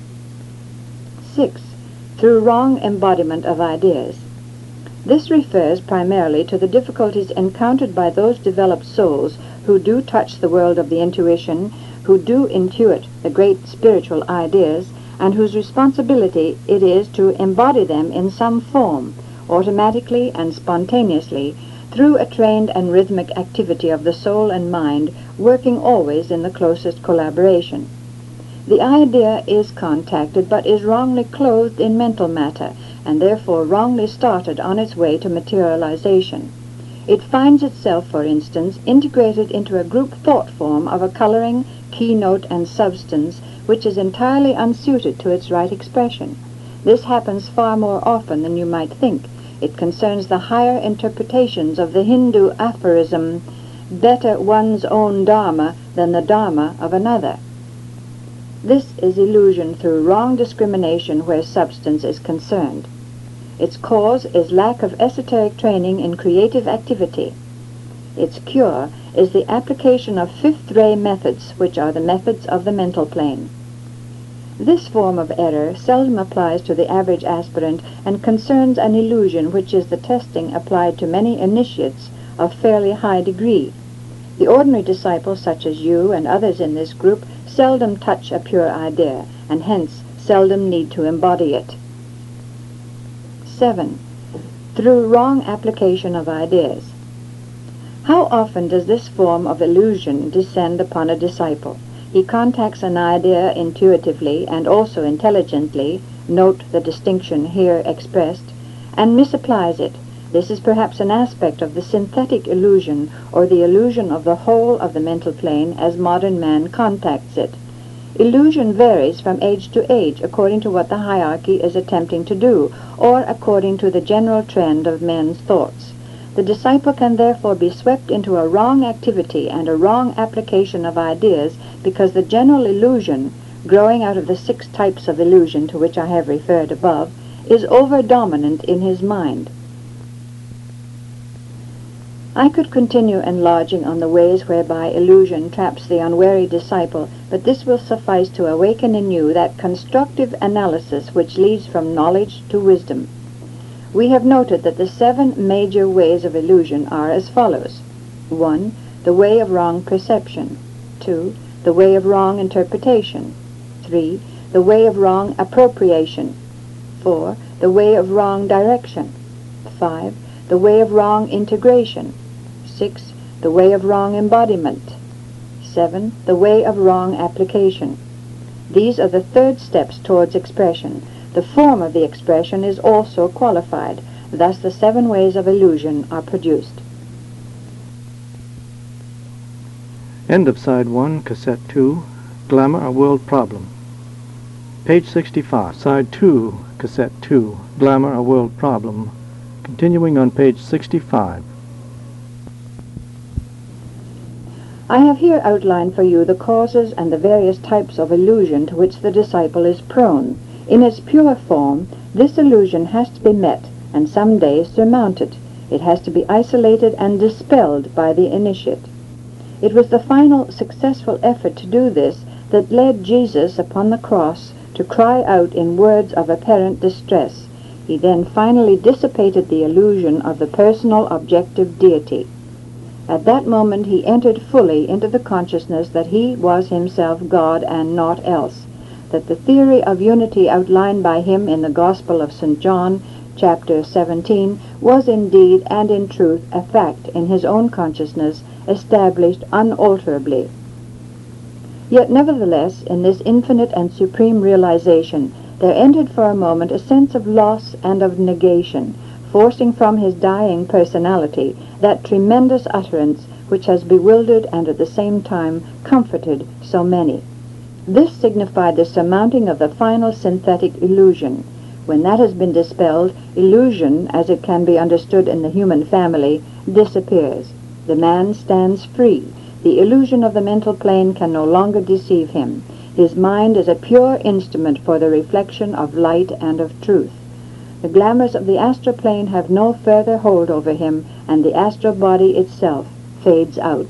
6. Through wrong embodiment of ideas. This refers primarily to the difficulties encountered by those developed souls who do touch the world of the intuition, who do intuit the great spiritual ideas, and whose responsibility it is to embody them in some form, automatically and spontaneously, through a trained and rhythmic activity of the soul and mind, working always in the closest collaboration. The idea is contacted, but is wrongly clothed in mental matter, and therefore wrongly started on its way to materialization. It finds itself, for instance, integrated into a group thought form of a coloring, keynote, and substance which is entirely unsuited to its right expression. This happens far more often than you might think. It concerns the higher interpretations of the Hindu aphorism, "Better one's own dharma than the dharma of another." This is illusion through wrong discrimination where substance is concerned. Its cause is lack of esoteric training in creative activity. Its cure is the application of fifth-ray methods, which are the methods of the mental plane. This form of error seldom applies to the average aspirant and concerns an illusion which is the testing applied to many initiates of fairly high degree. The ordinary disciple, such as you and others in this group, seldom touch a pure idea, and hence seldom need to embody it. 7. Through wrong application of ideas. How often does this form of illusion descend upon a disciple? He contacts an idea intuitively and also intelligently, note the distinction here expressed, and misapplies it. This is perhaps an aspect of the synthetic illusion, or the illusion of the whole of the mental plane as modern man contacts it. Illusion varies from age to age according to what the hierarchy is attempting to do, or according to the general trend of men's thoughts. The disciple can therefore be swept into a wrong activity and a wrong application of ideas because the general illusion, growing out of the 6 types of illusion to which I have referred above, is over-dominant in his mind. I could continue enlarging on the ways whereby illusion traps the unwary disciple, but this will suffice to awaken in you that constructive analysis which leads from knowledge to wisdom. We have noted that the 7 major ways of illusion are as follows. 1. The way of wrong perception. 2. The way of wrong interpretation. 3. The way of wrong appropriation. 4. The way of wrong direction. 5. The way of wrong integration. 6. The way of wrong embodiment. 7. The way of wrong application. These are the 3rd steps towards expression. The form of the expression is also qualified. Thus the 7 ways of illusion are produced. End of Side 1, Cassette 2, Glamour, A World Problem. Page 65. Side 2, Cassette 2, Glamour, A World Problem. Continuing on page 65. I have here outlined for you the causes and the various types of illusion to which the disciple is prone. In its pure form, this illusion has to be met and some day surmounted. It has to be isolated and dispelled by the initiate. It was the final successful effort to do this that led Jesus upon the cross to cry out in words of apparent distress. He then finally dissipated the illusion of the personal objective deity. At that moment he entered fully into the consciousness that he was himself God and naught else, that the theory of unity outlined by him in the Gospel of St. John, chapter 17, was indeed and in truth a fact in his own consciousness, established unalterably. Yet nevertheless, in this infinite and supreme realization, there entered for a moment a sense of loss and of negation, forcing from his dying personality that tremendous utterance which has bewildered and at the same time comforted so many. This signified the surmounting of the final synthetic illusion. When that has been dispelled, illusion, as it can be understood in the human family, disappears. The man stands free. The illusion of the mental plane can no longer deceive him. His mind is a pure instrument for the reflection of light and of truth. The glamours of the astral plane have no further hold over him, and the astral body itself fades out.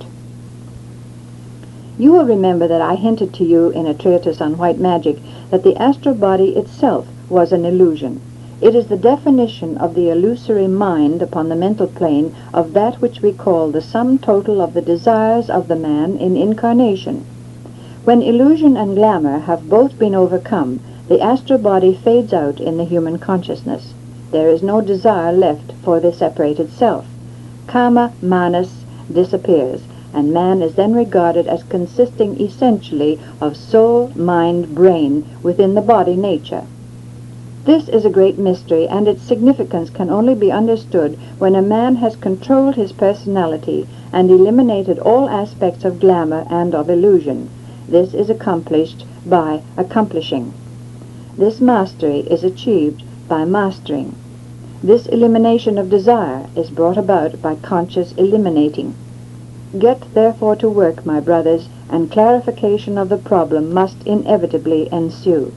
You will remember that I hinted to you in a treatise on white magic that the astral body itself was an illusion. It is the definition of the illusory mind upon the mental plane of that which we call the sum total of the desires of the man in incarnation. When illusion and glamour have both been overcome, the astral body fades out in the human consciousness. There is no desire left for the separated self. Kama, manas disappears, and man is then regarded as consisting essentially of soul, mind, brain within the body nature. This is a great mystery, and its significance can only be understood when a man has controlled his personality and eliminated all aspects of glamour and of illusion. This is accomplished by accomplishing. This mastery is achieved by mastering. This elimination of desire is brought about by conscious eliminating. Get therefore to work, my brothers, and clarification of the problem must inevitably ensue.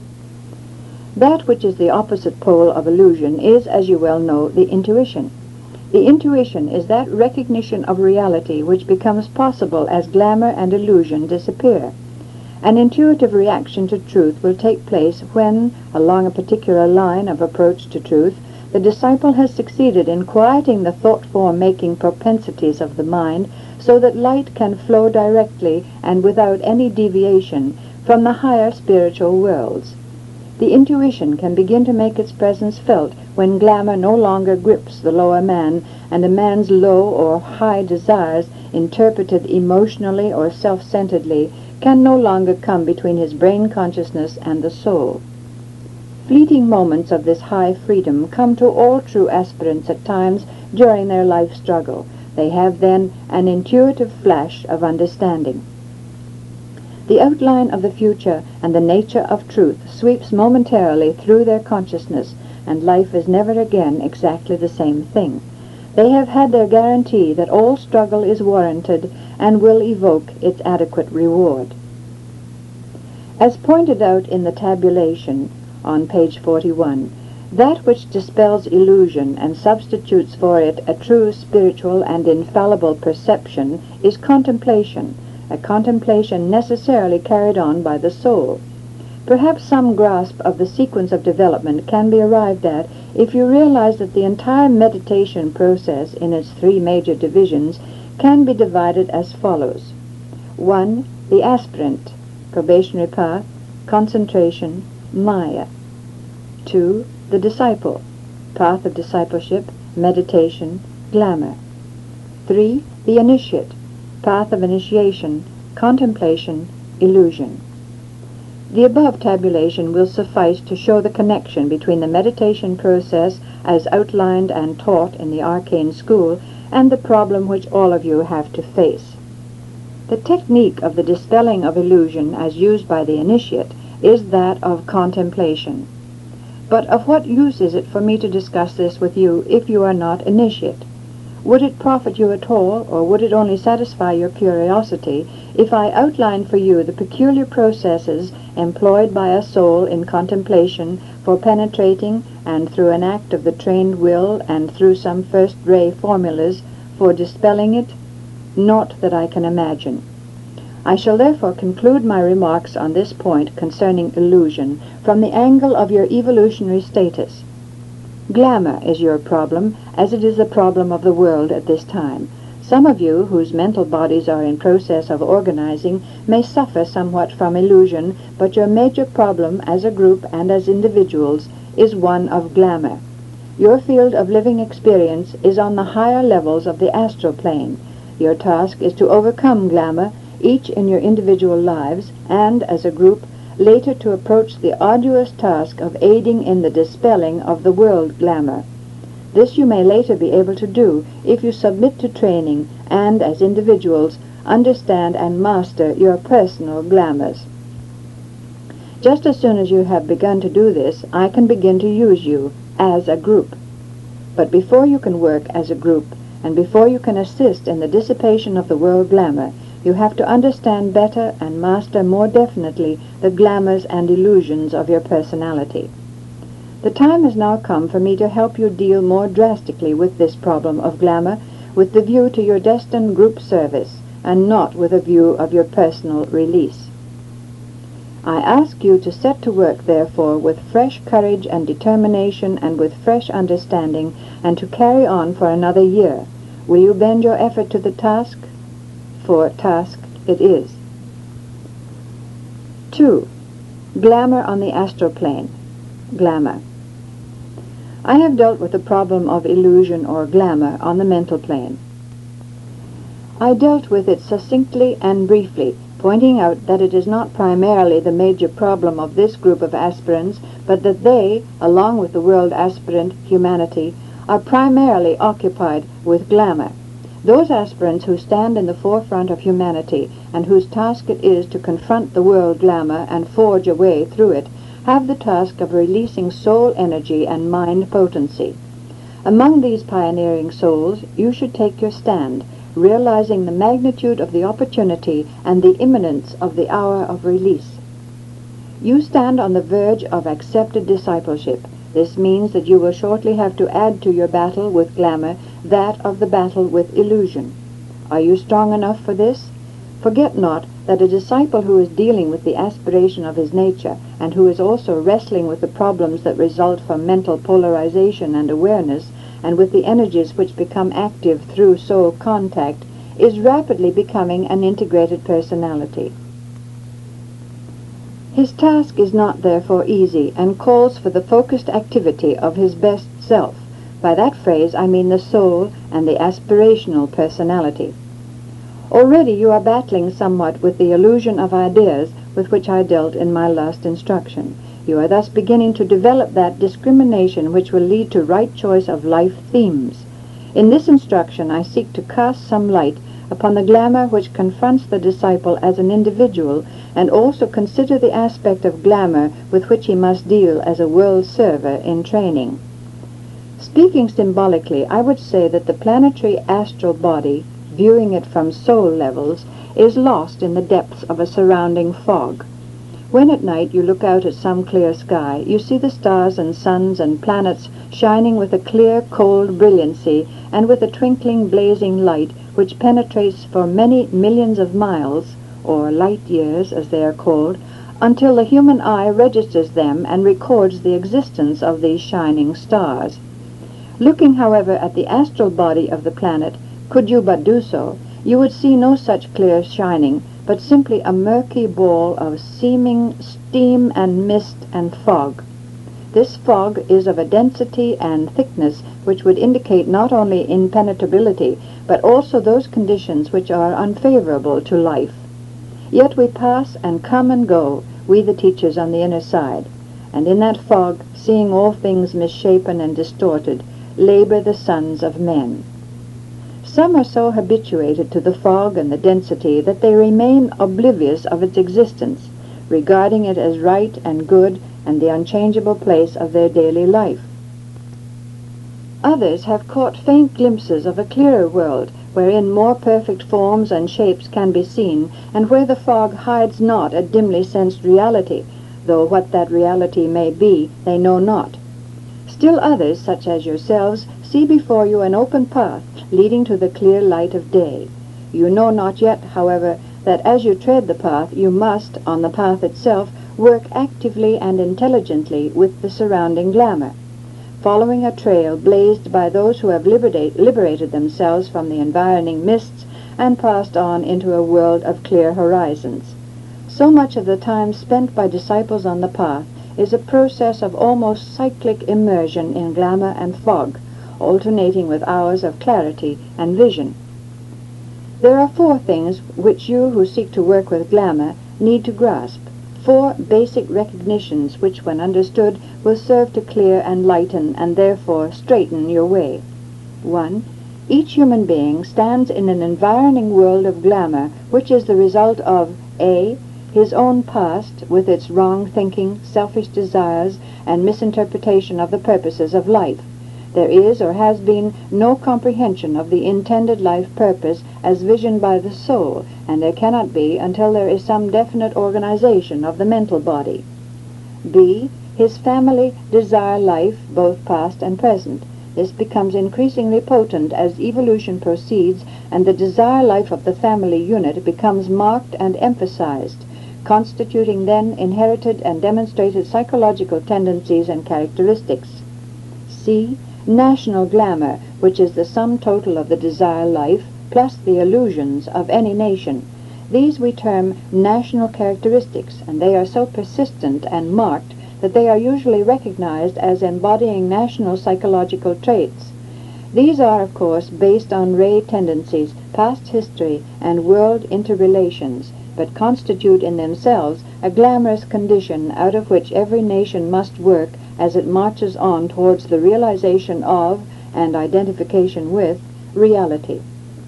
That which is the opposite pole of illusion is, as you well know, the intuition. The intuition is that recognition of reality which becomes possible as glamour and illusion disappear. An intuitive reaction to truth will take place when, along a particular line of approach to truth, the disciple has succeeded in quieting the thought-form-making propensities of the mind so that light can flow directly and without any deviation from the higher spiritual worlds. The intuition can begin to make its presence felt when glamour no longer grips the lower man, and a man's low or high desires, interpreted emotionally or self-centeredly, can no longer come between his brain consciousness and the soul. Fleeting moments of this high freedom come to all true aspirants at times during their life struggle. They have then an intuitive flash of understanding. The outline of the future and the nature of truth sweeps momentarily through their consciousness, and life is never again exactly the same thing. They have had their guarantee that all struggle is warranted and will evoke its adequate reward. As pointed out in the tabulation on page 41, that which dispels illusion and substitutes for it a true spiritual and infallible perception is contemplation, a contemplation necessarily carried on by the soul. Perhaps some grasp of the sequence of development can be arrived at if you realize that the entire meditation process in its three major divisions can be divided as follows. 1. The aspirant, probationary path, concentration, Maya. 2. The disciple, path of discipleship, meditation, glamour. 3. The initiate, path of initiation, contemplation, illusion. The above tabulation will suffice to show the connection between the meditation process as outlined and taught in the arcane school and the problem which all of you have to face. The technique of the dispelling of illusion as used by the initiate is that of contemplation. But of what use is it for me to discuss this with you if you are not initiate? Would it profit you at all, or would it only satisfy your curiosity if I outline for you the peculiar processes employed by a soul in contemplation for penetrating, and through an act of the trained will and through some first-ray formulas for dispelling it? Not that I can imagine. I shall therefore conclude my remarks on this point concerning illusion from the angle of your evolutionary status. Glamour is your problem, as it is the problem of the world at this time. Some of you, whose mental bodies are in process of organizing, may suffer somewhat from illusion, but your major problem as a group and as individuals is one of glamour. Your field of living experience is on the higher levels of the astral plane. Your task is to overcome glamour, each in your individual lives, and, as a group, later to approach the arduous task of aiding in the dispelling of the world glamour. This you may later be able to do if you submit to training and, as individuals, understand and master your personal glamours. Just as soon as you have begun to do this, I can begin to use you as a group. But before you can work as a group, and before you can assist in the dissipation of the world glamour, you have to understand better and master more definitely the glamours and illusions of your personality. The time has now come for me to help you deal more drastically with this problem of glamour, with the view to your destined group service, and not with a view of your personal release. I ask you to set to work, therefore, with fresh courage and determination and with fresh understanding, and to carry on for another year. Will you bend your effort to the task? For task it is. 2. Glamour on the astral plane. Glamour. I have dealt with the problem of illusion or glamour on the mental plane. I dealt with it succinctly and briefly, pointing out that it is not primarily the major problem of this group of aspirants, but that they, along with the world aspirant, humanity, are primarily occupied with glamour. Those aspirants who stand in the forefront of humanity and whose task it is to confront the world glamour and forge a way through it have the task of releasing soul energy and mind potency. Among these pioneering souls, you should take your stand, realizing the magnitude of the opportunity and the imminence of the hour of release. You stand on the verge of accepted discipleship. This means that you will shortly have to add to your battle with glamour that of the battle with illusion. Are you strong enough for this? Forget not that a disciple who is dealing with the aspiration of his nature, and who is also wrestling with the problems that result from mental polarization and awareness, and with the energies which become active through soul contact, is rapidly becoming an integrated personality. His task is not therefore easy, and calls for the focused activity of his best self. By that phrase I mean the soul and the aspirational personality. Already you are battling somewhat with the illusion of ideas with which I dealt in my last instruction. You are thus beginning to develop that discrimination which will lead to right choice of life themes. In this instruction I seek to cast some light upon the glamour which confronts the disciple as an individual, and also consider the aspect of glamour with which he must deal as a world server in training. Speaking symbolically, I would say that the planetary astral body, viewing it from soul levels, is lost in the depths of a surrounding fog. When at night you look out at some clear sky, you see the stars and suns and planets shining with a clear, cold brilliancy and with a twinkling, blazing light which penetrates for many millions of miles, or light years as they are called, until the human eye registers them and records the existence of these shining stars. Looking, however, at the astral body of the planet, could you but do so, you would see no such clear shining, but simply a murky ball of seeming steam and mist and fog. This fog is of a density and thickness which would indicate not only impenetrability, but also those conditions which are unfavorable to life. Yet we pass and come and go, we the teachers on the inner side, and in that fog, seeing all things misshapen and distorted, labor the sons of men. Some are so habituated to the fog and the density that they remain oblivious of its existence, regarding it as right and good and the unchangeable place of their daily life. Others have caught faint glimpses of a clearer world, wherein more perfect forms and shapes can be seen, and where the fog hides not a dimly sensed reality, though what that reality may be they know not. Still others, such as yourselves, see before you an open path leading to the clear light of day. You know not yet, however, that as you tread the path, you must, on the path itself, work actively and intelligently with the surrounding glamour, following a trail blazed by those who have liberated themselves from the environing mists and passed on into a world of clear horizons. So much of the time spent by disciples on the path is a process of almost cyclic immersion in glamour and fog, alternating with hours of clarity and vision. There are 4 things which you who seek to work with glamour need to grasp, 4 basic recognitions which, when understood, will serve to clear and lighten and therefore straighten your way. 1. Each human being stands in an environing world of glamour which is the result of a. his own past with its wrong thinking, selfish desires, and misinterpretation of the purposes of life. There is or has been no comprehension of the intended life purpose as visioned by the soul, and there cannot be until there is some definite organization of the mental body. B. His family desire life, both past and present. This becomes increasingly potent as evolution proceeds, and the desire life of the family unit becomes marked and emphasized, constituting then inherited and demonstrated psychological tendencies and characteristics. C. National glamour, which is the sum total of the desire life plus the illusions of any nation. These we term national characteristics, and they are so persistent and marked that they are usually recognized as embodying national psychological traits. These are, of course, based on ray tendencies, past history, and world interrelations, but constitute in themselves a glamorous condition out of which every nation must work as it marches on towards the realization of, and identification with, reality.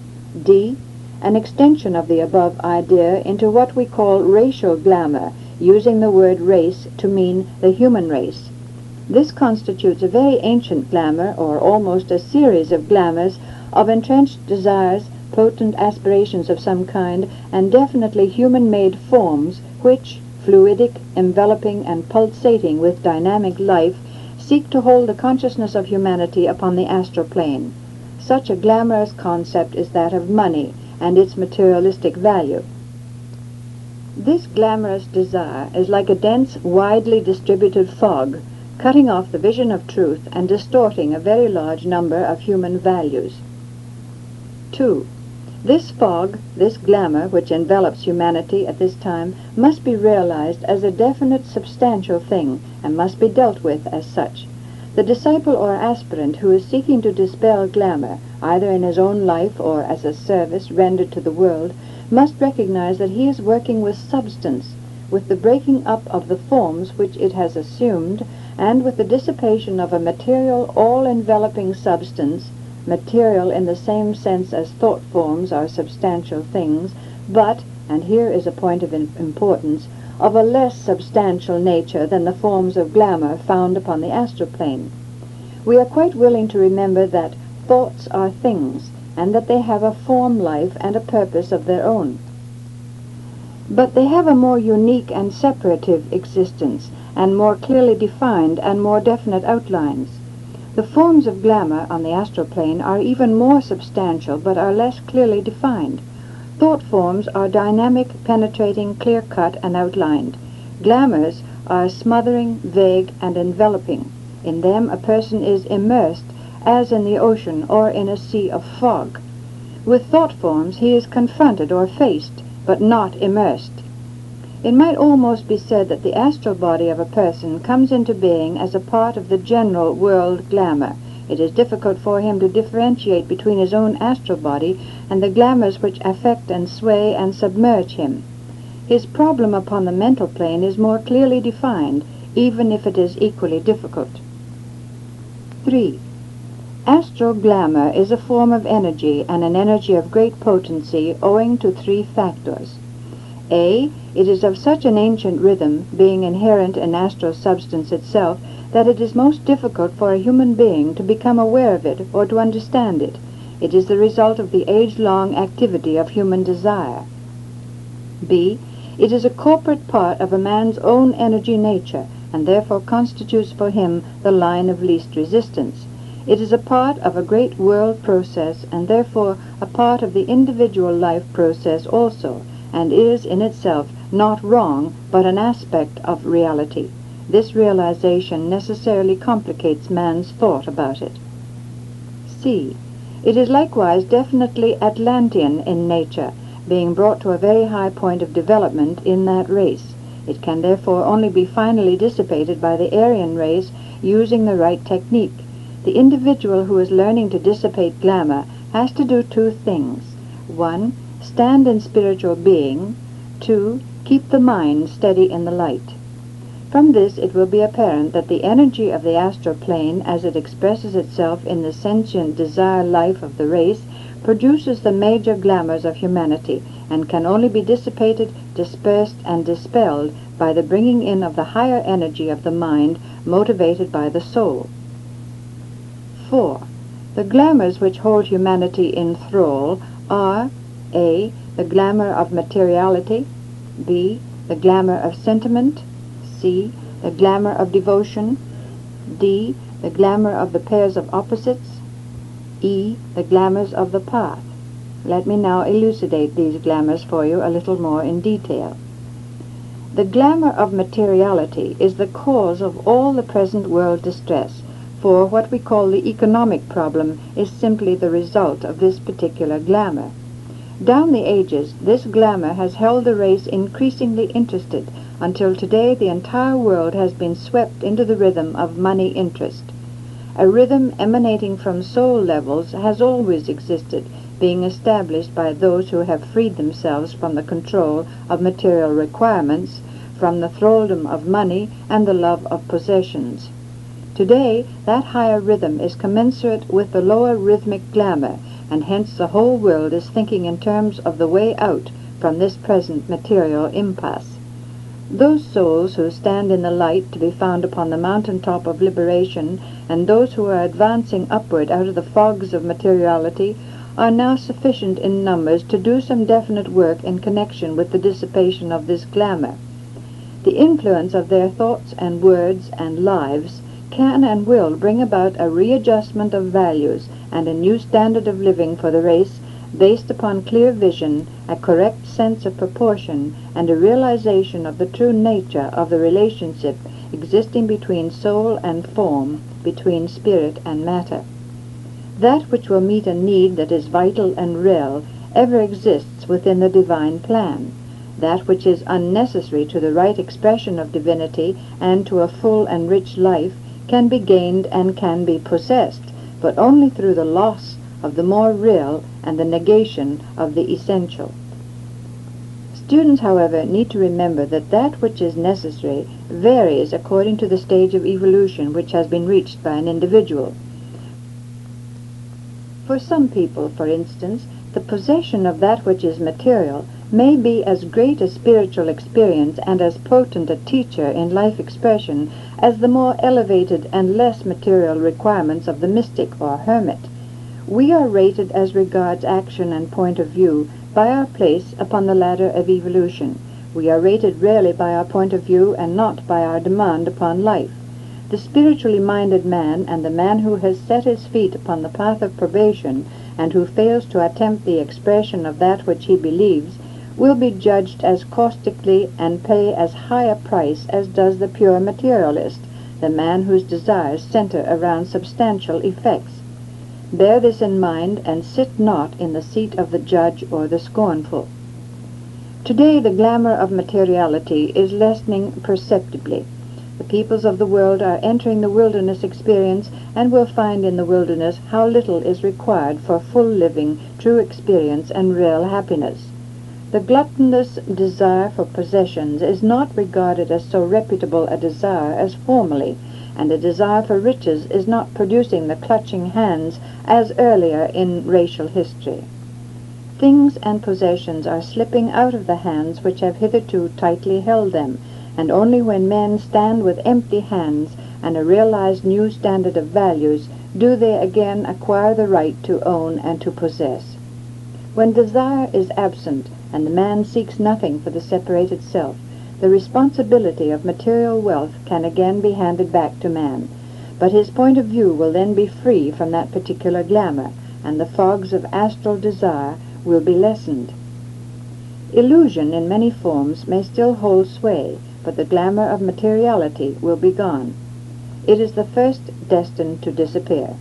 D. An extension of the above idea into what we call racial glamour, using the word race to mean the human race. This constitutes a very ancient glamour, or almost a series of glamours, of entrenched desires, potent aspirations of some kind, and definitely human-made forms which, fluidic, enveloping, and pulsating with dynamic life, seek to hold the consciousness of humanity upon the astral plane. Such a glamorous concept is that of money and its materialistic value. This glamorous desire is like a dense, widely distributed fog, cutting off the vision of truth and distorting a very large number of human values. 2. This fog, this glamour which envelops humanity at this time, must be realized as a definite, substantial thing, and must be dealt with as such. The disciple or aspirant who is seeking to dispel glamour, either in his own life or as a service rendered to the world, must recognize that he is working with substance, with the breaking up of the forms which it has assumed, and with the dissipation of a material, all-enveloping substance, material in the same sense as thought forms are substantial things, but, and here is a point of importance, of a less substantial nature than the forms of glamour found upon the astral plane. We are quite willing to remember that thoughts are things, and that they have a form life and a purpose of their own. But they have a more unique and separative existence, and more clearly defined and more definite outlines. The forms of glamour on the astral plane are even more substantial, but are less clearly defined. Thought forms are dynamic, penetrating, clear-cut, and outlined. Glamours are smothering, vague, and enveloping. In them a person is immersed, as in the ocean or in a sea of fog. With thought forms he is confronted or faced, but not immersed. It might almost be said that the astral body of a person comes into being as a part of the general world glamour. It is difficult for him to differentiate between his own astral body and the glamours which affect and sway and submerge him. His problem upon the mental plane is more clearly defined, even if it is equally difficult. 3. Astral glamour is a form of energy, and an energy of great potency, owing to 3 factors. A. It is of such an ancient rhythm, being inherent in astral substance itself, that it is most difficult for a human being to become aware of it or to understand it. It is the result of the age-long activity of human desire. B. It is a corporate part of a man's own energy nature, and therefore constitutes for him the line of least resistance. It is a part of a great world process, and therefore a part of the individual life process also, and is in itself not wrong, but an aspect of reality. This realization necessarily complicates man's thought about it. C. It is likewise definitely Atlantean in nature, being brought to a very high point of development in that race. It can therefore only be finally dissipated by the Aryan race using the right technique. The individual who is learning to dissipate glamour has to do 2 things. 1. Stand in spiritual being. 2. Keep the mind steady in the light. From this it will be apparent that the energy of the astral plane, as it expresses itself in the sentient desire life of the race, produces the major glamours of humanity, and can only be dissipated, dispersed, and dispelled by the bringing in of the higher energy of the mind, motivated by the soul. 4. The glamours which hold humanity in thrall are A. The glamour of materiality, B. The glamour of sentiment, C. The glamour of devotion, D. The glamour of the pairs of opposites, E. The glamours of the path. Let me now elucidate these glamours for you a little more in detail. The glamour of materiality is the cause of all the present world distress, for what we call the economic problem is simply the result of this particular glamour. Down the ages, this glamour has held the race increasingly interested, until today the entire world has been swept into the rhythm of money interest. A rhythm emanating from soul levels has always existed, being established by those who have freed themselves from the control of material requirements, from the thraldom of money and the love of possessions. Today, that higher rhythm is commensurate with the lower rhythmic glamour, and hence the whole world is thinking in terms of the way out from this present material impasse. Those souls who stand in the light to be found upon the mountain-top of liberation, and those who are advancing upward out of the fogs of materiality, are now sufficient in numbers to do some definite work in connection with the dissipation of this glamour. The influence of their thoughts and words and lives can and will bring about a readjustment of values and a new standard of living for the race, based upon clear vision, a correct sense of proportion, and a realization of the true nature of the relationship existing between soul and form, between spirit and matter. That which will meet a need that is vital and real ever exists within the divine plan. That which is unnecessary to the right expression of divinity and to a full and rich life can be gained and can be possessed, but only through the loss of the more real and the negation of the essential. Students, however, need to remember that that which is necessary varies according to the stage of evolution which has been reached by an individual. For some people, for instance, the possession of that which is material may be as great a spiritual experience and as potent a teacher in life expression as the more elevated and less material requirements of the mystic or hermit. We are rated as regards action and point of view by our place upon the ladder of evolution. We are rated rarely by our point of view and not by our demand upon life. The spiritually minded man and the man who has set his feet upon the path of probation and who fails to attempt the expression of that which he believes will be judged as caustically and pay as high a price as does the pure materialist, the man whose desires center around substantial effects. Bear this in mind and sit not in the seat of the judge or the scornful. Today the glamour of materiality is lessening perceptibly. The peoples of the world are entering the wilderness experience and will find in the wilderness how little is required for full living, true experience, and real happiness. The gluttonous desire for possessions is not regarded as so reputable a desire as formerly, and the desire for riches is not producing the clutching hands as earlier in racial history. Things and possessions are slipping out of the hands which have hitherto tightly held them, and only when men stand with empty hands and a realized new standard of values do they again acquire the right to own and to possess. When desire is absent and the man seeks nothing for the separated self, the responsibility of material wealth can again be handed back to man, but his point of view will then be free from that particular glamour, and the fogs of astral desire will be lessened. Illusion in many forms may still hold sway, but the glamour of materiality will be gone. It is the first destined to disappear.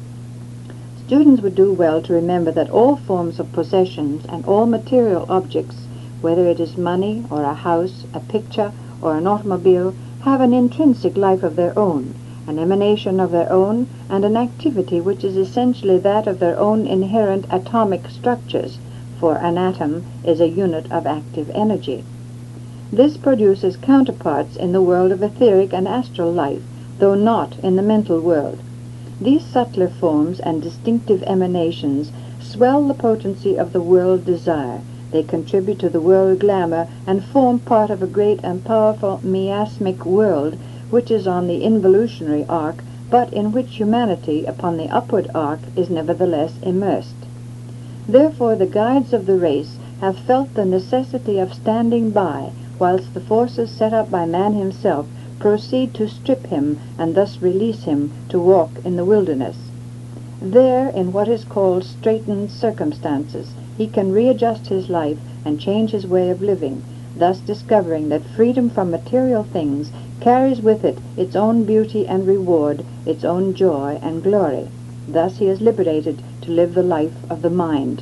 Students would do well to remember that all forms of possessions and all material objects, whether it is money or a house, a picture, or an automobile, have an intrinsic life of their own, an emanation of their own, and an activity which is essentially that of their own inherent atomic structures, for an atom is a unit of active energy. This produces counterparts in the world of etheric and astral life, though not in the mental world. These subtler forms and distinctive emanations swell the potency of the world desire. They contribute to the world glamour and form part of a great and powerful miasmic world which is on the involutionary arc, but in which humanity upon the upward arc is nevertheless immersed. Therefore the guides of the race have felt the necessity of standing by whilst the forces set up by man himself proceed to strip him and thus release him to walk in the wilderness. There, in what is called straitened circumstances, he can readjust his life and change his way of living, thus discovering that freedom from material things carries with it its own beauty and reward, its own joy and glory. Thus he is liberated to live the life of the mind.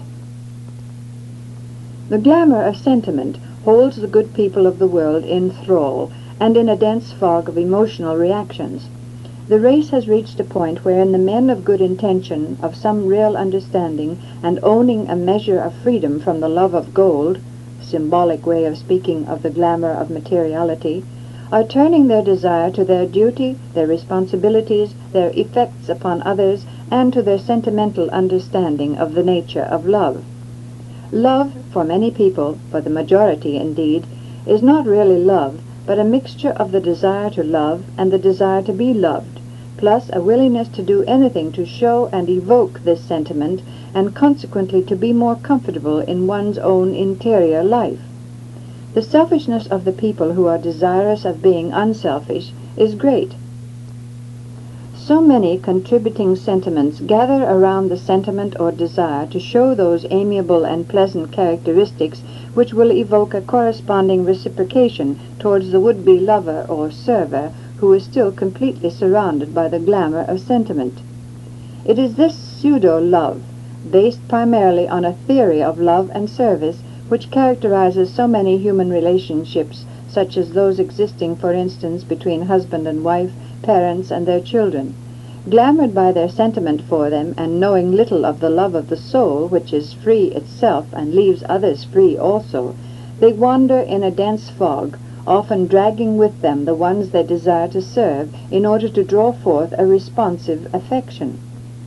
The glamour of sentiment holds the good people of the world in thrall and in a dense fog of emotional reactions. The race has reached a point wherein the men of good intention, of some real understanding, and owning a measure of freedom from the love of gold, symbolic way of speaking of the glamour of materiality, are turning their desire to their duty, their responsibilities, their effects upon others, and to their sentimental understanding of the nature of love. Love, for many people, for the majority indeed, is not really love, but a mixture of the desire to love and the desire to be loved, plus a willingness to do anything to show and evoke this sentiment, and consequently to be more comfortable in one's own interior life. The selfishness of the people who are desirous of being unselfish is great. So many contributing sentiments gather around the sentiment or desire to show those amiable and pleasant characteristics which will evoke a corresponding reciprocation towards the would-be lover or server who is still completely surrounded by the glamour of sentiment. It is this pseudo-love, based primarily on a theory of love and service, which characterizes so many human relationships, such as those existing, for instance, between husband and wife, parents and their children. Glamored by their sentiment for them, and knowing little of the love of the soul, which is free itself and leaves others free also, they wander in a dense fog, often dragging with them the ones they desire to serve in order to draw forth a responsive affection.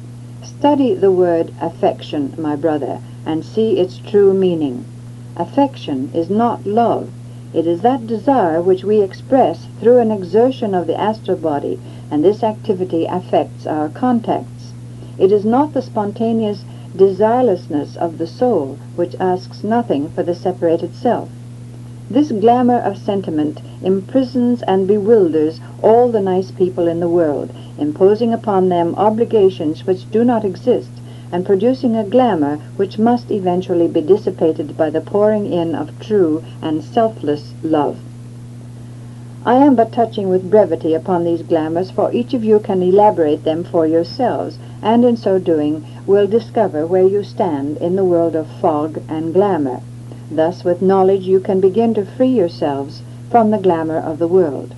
Study the word affection, my brother, and see its true meaning. Affection is not love. It is that desire which we express through an exertion of the astral body, and this activity affects our contacts. It is not the spontaneous desirelessness of the soul, which asks nothing for the separated self. This glamour of sentiment imprisons and bewilders all the nice people in the world, imposing upon them obligations which do not exist, and producing a glamour which must eventually be dissipated by the pouring in of true and selfless love. I am but touching with brevity upon these glamours, for each of you can elaborate them for yourselves, and in so doing will discover where you stand in the world of fog and glamour. Thus, with knowledge, you can begin to free yourselves from the glamour of the world.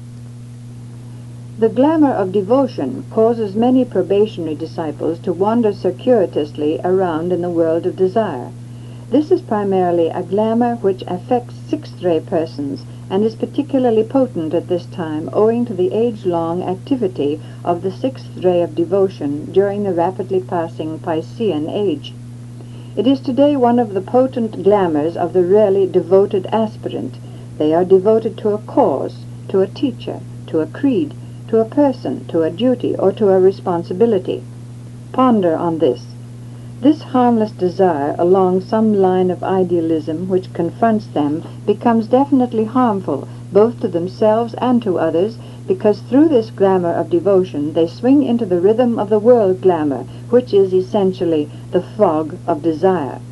The glamour of devotion causes many probationary disciples to wander circuitously around in the world of desire. This is primarily a glamour which affects sixth-ray persons, and is particularly potent at this time owing to the age-long activity of the sixth ray of devotion during the rapidly passing Piscean age. It is today one of the potent glamours of the really devoted aspirant. They are devoted to a cause, to a teacher, to a creed, to a person, to a duty, or to a responsibility. Ponder on this. This harmless desire along some line of idealism which confronts them becomes definitely harmful both to themselves and to others, because through this glamour of devotion they swing into the rhythm of the world glamour, which is essentially the fog of desire.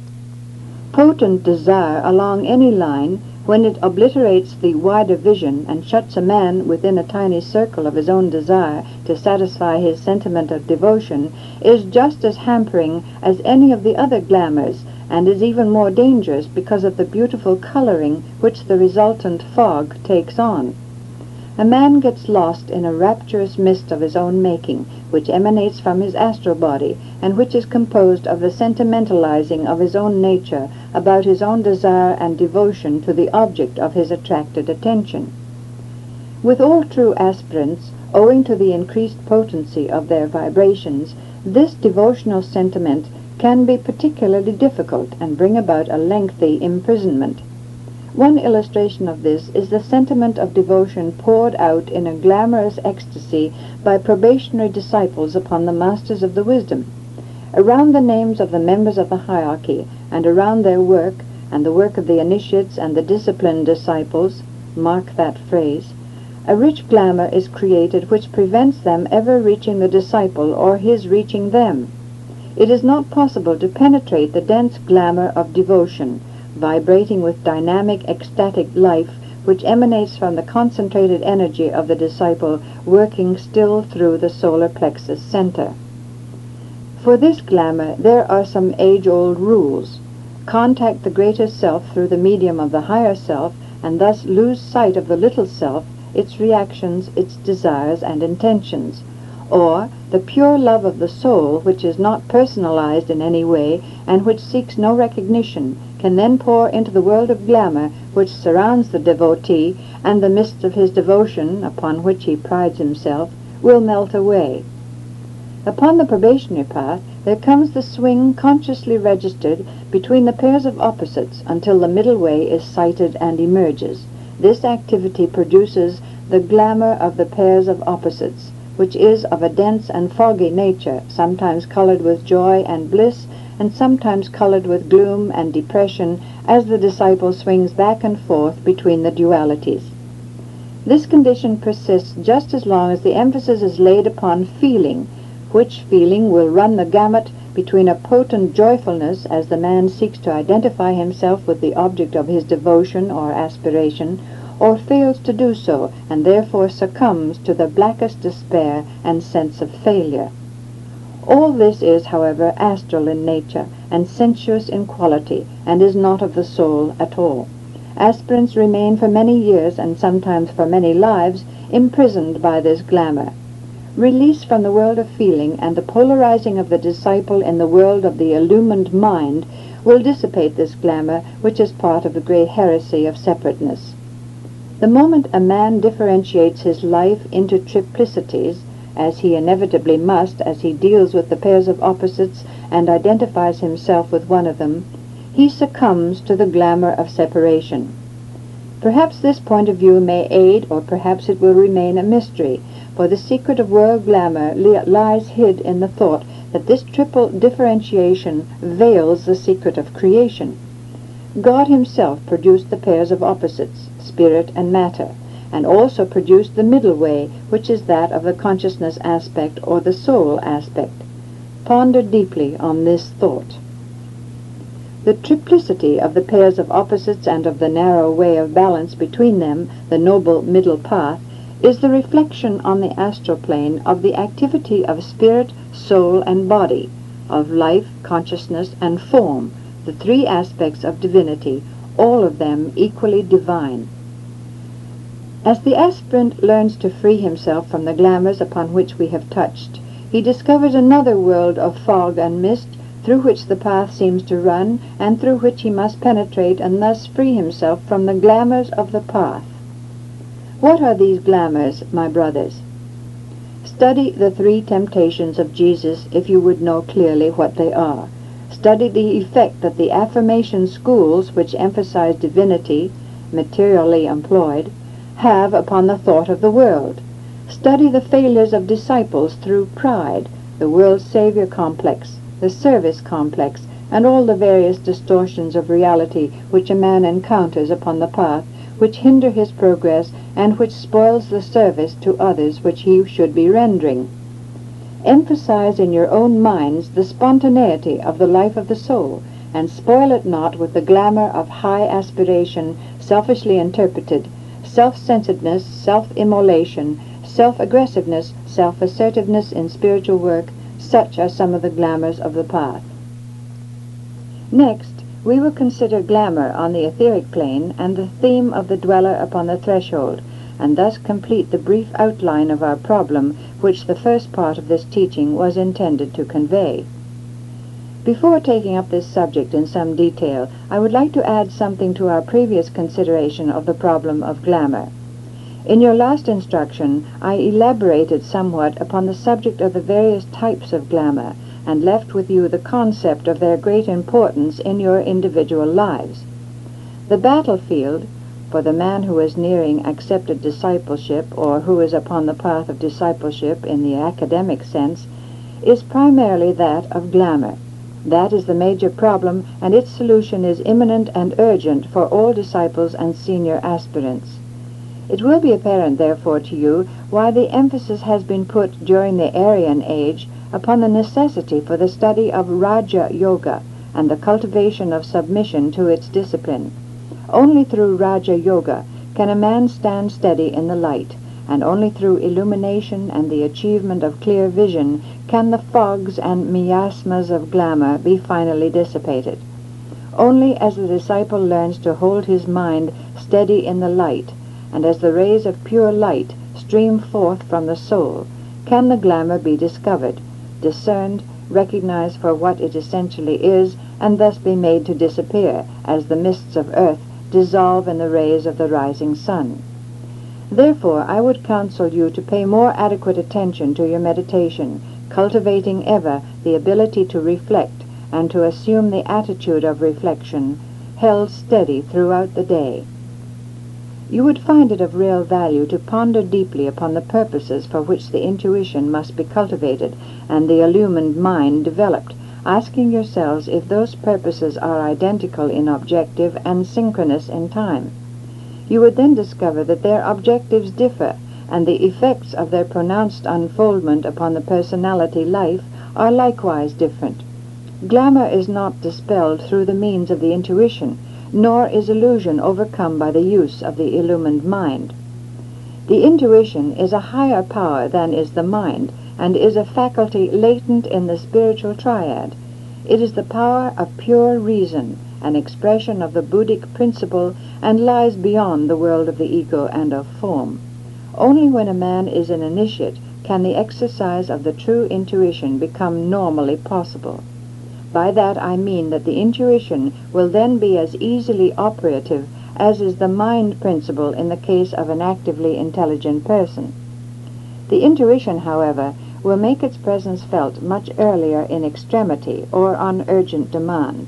Potent desire along any line, when it obliterates the wider vision and shuts a man within a tiny circle of his own desire to satisfy his sentiment of devotion, is just as hampering as any of the other glamours, and is even more dangerous because of the beautiful coloring which the resultant fog takes on. A man gets lost in a rapturous mist of his own making, which emanates from his astral body, and which is composed of the sentimentalizing of his own nature about his own desire and devotion to the object of his attracted attention. With all true aspirants, owing to the increased potency of their vibrations, this devotional sentiment can be particularly difficult and bring about a lengthy imprisonment. One illustration of this is the sentiment of devotion poured out in a glamorous ecstasy by probationary disciples upon the masters of the wisdom. Around the names of the members of the hierarchy, and around their work, and the work of the initiates and the disciplined disciples, mark that phrase, a rich glamour is created which prevents them ever reaching the disciple or his reaching them. It is not possible to penetrate the dense glamour of devotion, vibrating with dynamic, ecstatic life, which emanates from the concentrated energy of the disciple working still through the solar plexus center. For this glamour there are some age-old rules. Contact the greater self through the medium of the higher self, and thus lose sight of the little self, its reactions, its desires and intentions. Or the pure love of the soul, which is not personalized in any way, and which seeks no recognition, can then pour into the world of glamour which surrounds the devotee, and the mist of his devotion, upon which he prides himself, will melt away. Upon the probationary path there comes the swing consciously registered between the pairs of opposites until the middle way is sighted and emerges. This activity produces the glamour of the pairs of opposites, which is of a dense and foggy nature, sometimes colored with joy and bliss, and sometimes colored with gloom and depression, as the disciple swings back and forth between the dualities. This condition persists just as long as the emphasis is laid upon feeling, which feeling will run the gamut between a potent joyfulness as the man seeks to identify himself with the object of his devotion or aspiration, or fails to do so, and therefore succumbs to the blackest despair and sense of failure. All this is, however, astral in nature, and sensuous in quality, and is not of the soul at all. Aspirants remain for many years, and sometimes for many lives, imprisoned by this glamour. Release from the world of feeling, and the polarizing of the disciple in the world of the illumined mind will dissipate this glamour, which is part of the great heresy of separateness. The moment a man differentiates his life into triplicities, as he inevitably must as he deals with the pairs of opposites and identifies himself with one of them, he succumbs to the glamour of separation. Perhaps this point of view may aid, or perhaps it will remain a mystery, for the secret of world glamour lies hid in the thought that this triple differentiation veils the secret of creation. God himself produced the pairs of opposites, spirit and matter, and also produced the middle way, which is that of the consciousness aspect or the soul aspect. Ponder deeply on this thought. The triplicity of the pairs of opposites and of the narrow way of balance between them, the noble middle path, is the reflection on the astral plane of the activity of spirit, soul, and body, of life, consciousness, and form, the three aspects of divinity, all of them equally divine. As the aspirant learns to free himself from the glamours upon which we have touched, he discovers another world of fog and mist through which the path seems to run, and through which he must penetrate and thus free himself from the glamours of the path. What are these glamours, my brothers? Study the three temptations of Jesus if you would know clearly what they are. Study the effect that the affirmation schools which emphasize divinity, materially employed, have upon the thought of the world. Study the failures of disciples through pride, the world savior complex, the service complex, and all the various distortions of reality which a man encounters upon the path, which hinder his progress and which spoils the service to others which he should be rendering. Emphasize in your own minds the spontaneity of the life of the soul, and spoil it not with the glamour of high aspiration, selfishly interpreted, self-centeredness, self-immolation, self-aggressiveness, self-assertiveness in spiritual work. Such are some of the glamours of the path. Next, we will consider glamour on the etheric plane and the theme of the dweller upon the threshold, and thus complete the brief outline of our problem which the first part of this teaching was intended to convey. Before taking up this subject in some detail, I would like to add something to our previous consideration of the problem of glamour. In your last instruction, I elaborated somewhat upon the subject of the various types of glamour, and left with you the concept of their great importance in your individual lives. The battlefield, for the man who is nearing accepted discipleship, or who is upon the path of discipleship in the academic sense, is primarily that of glamour. That is the major problem, and its solution is imminent and urgent for all disciples and senior aspirants. It will be apparent, therefore, to you why the emphasis has been put during the Aryan age upon the necessity for the study of Raja Yoga and the cultivation of submission to its discipline. Only through Raja Yoga can a man stand steady in the light, and only through illumination and the achievement of clear vision can the fogs and miasmas of glamour be finally dissipated. Only as the disciple learns to hold his mind steady in the light, and as the rays of pure light stream forth from the soul, can the glamour be discovered, discerned, recognized for what it essentially is, and thus be made to disappear, as the mists of earth dissolve in the rays of the rising sun. Therefore, I would counsel you to pay more adequate attention to your meditation, cultivating ever the ability to reflect, and to assume the attitude of reflection, held steady throughout the day. You would find it of real value to ponder deeply upon the purposes for which the intuition must be cultivated and the illumined mind developed, asking yourselves if those purposes are identical in objective and synchronous in time. You would then discover that their objectives differ, and the effects of their pronounced unfoldment upon the personality life are likewise different. Glamour is not dispelled through the means of the intuition, nor is illusion overcome by the use of the illumined mind. The intuition is a higher power than is the mind, and is a faculty latent in the spiritual triad. It is the power of pure reason, an expression of the Buddhic principle, and lies beyond the world of the ego and of form. Only when a man is an initiate can the exercise of the true intuition become normally possible. By that I mean that the intuition will then be as easily operative as is the mind principle in the case of an actively intelligent person. The intuition, however, will make its presence felt much earlier in extremity or on urgent demand.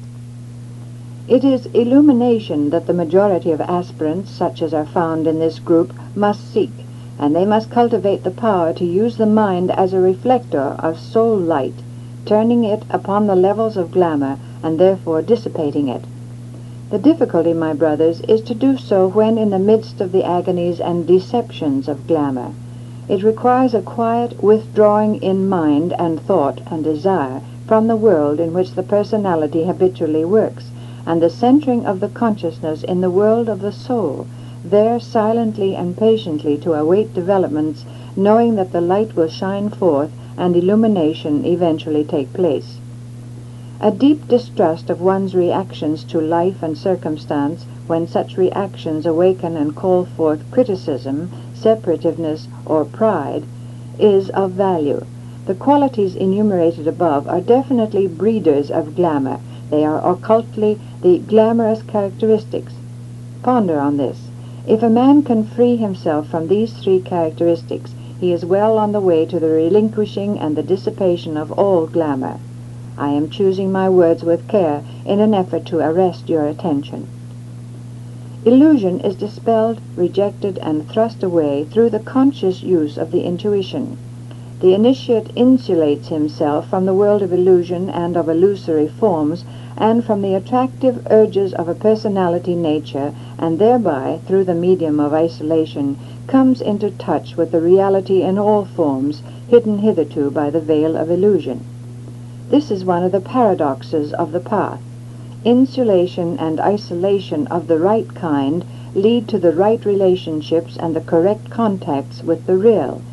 It is illumination that the majority of aspirants, such as are found in this group, must seek, and they must cultivate the power to use the mind as a reflector of soul light, turning it upon the levels of glamour and therefore dissipating it. The difficulty, my brothers, is to do so when in the midst of the agonies and deceptions of glamour. It requires a quiet withdrawing in mind and thought and desire from the world in which the personality habitually works, and the centering of the consciousness in the world of the soul, there silently and patiently to await developments, knowing that the light will shine forth and illumination eventually take place. A deep distrust of one's reactions to life and circumstance, when such reactions awaken and call forth criticism, separativeness, or pride, is of value. The qualities enumerated above are definitely breeders of glamour. They are occultly the glamorous characteristics. Ponder on this. If a man can free himself from these three characteristics, he is well on the way to the relinquishing and the dissipation of all glamour. I am choosing my words with care in an effort to arrest your attention. Illusion is dispelled, rejected, and thrust away through the conscious use of the intuition. The initiate insulates himself from the world of illusion and of illusory forms, and from the attractive urges of a personality nature, and thereby, through the medium of isolation, comes into touch with the reality in all forms, hidden hitherto by the veil of illusion. This is one of the paradoxes of the path. Insulation and isolation of the right kind lead to the right relationships and the correct contacts with the real.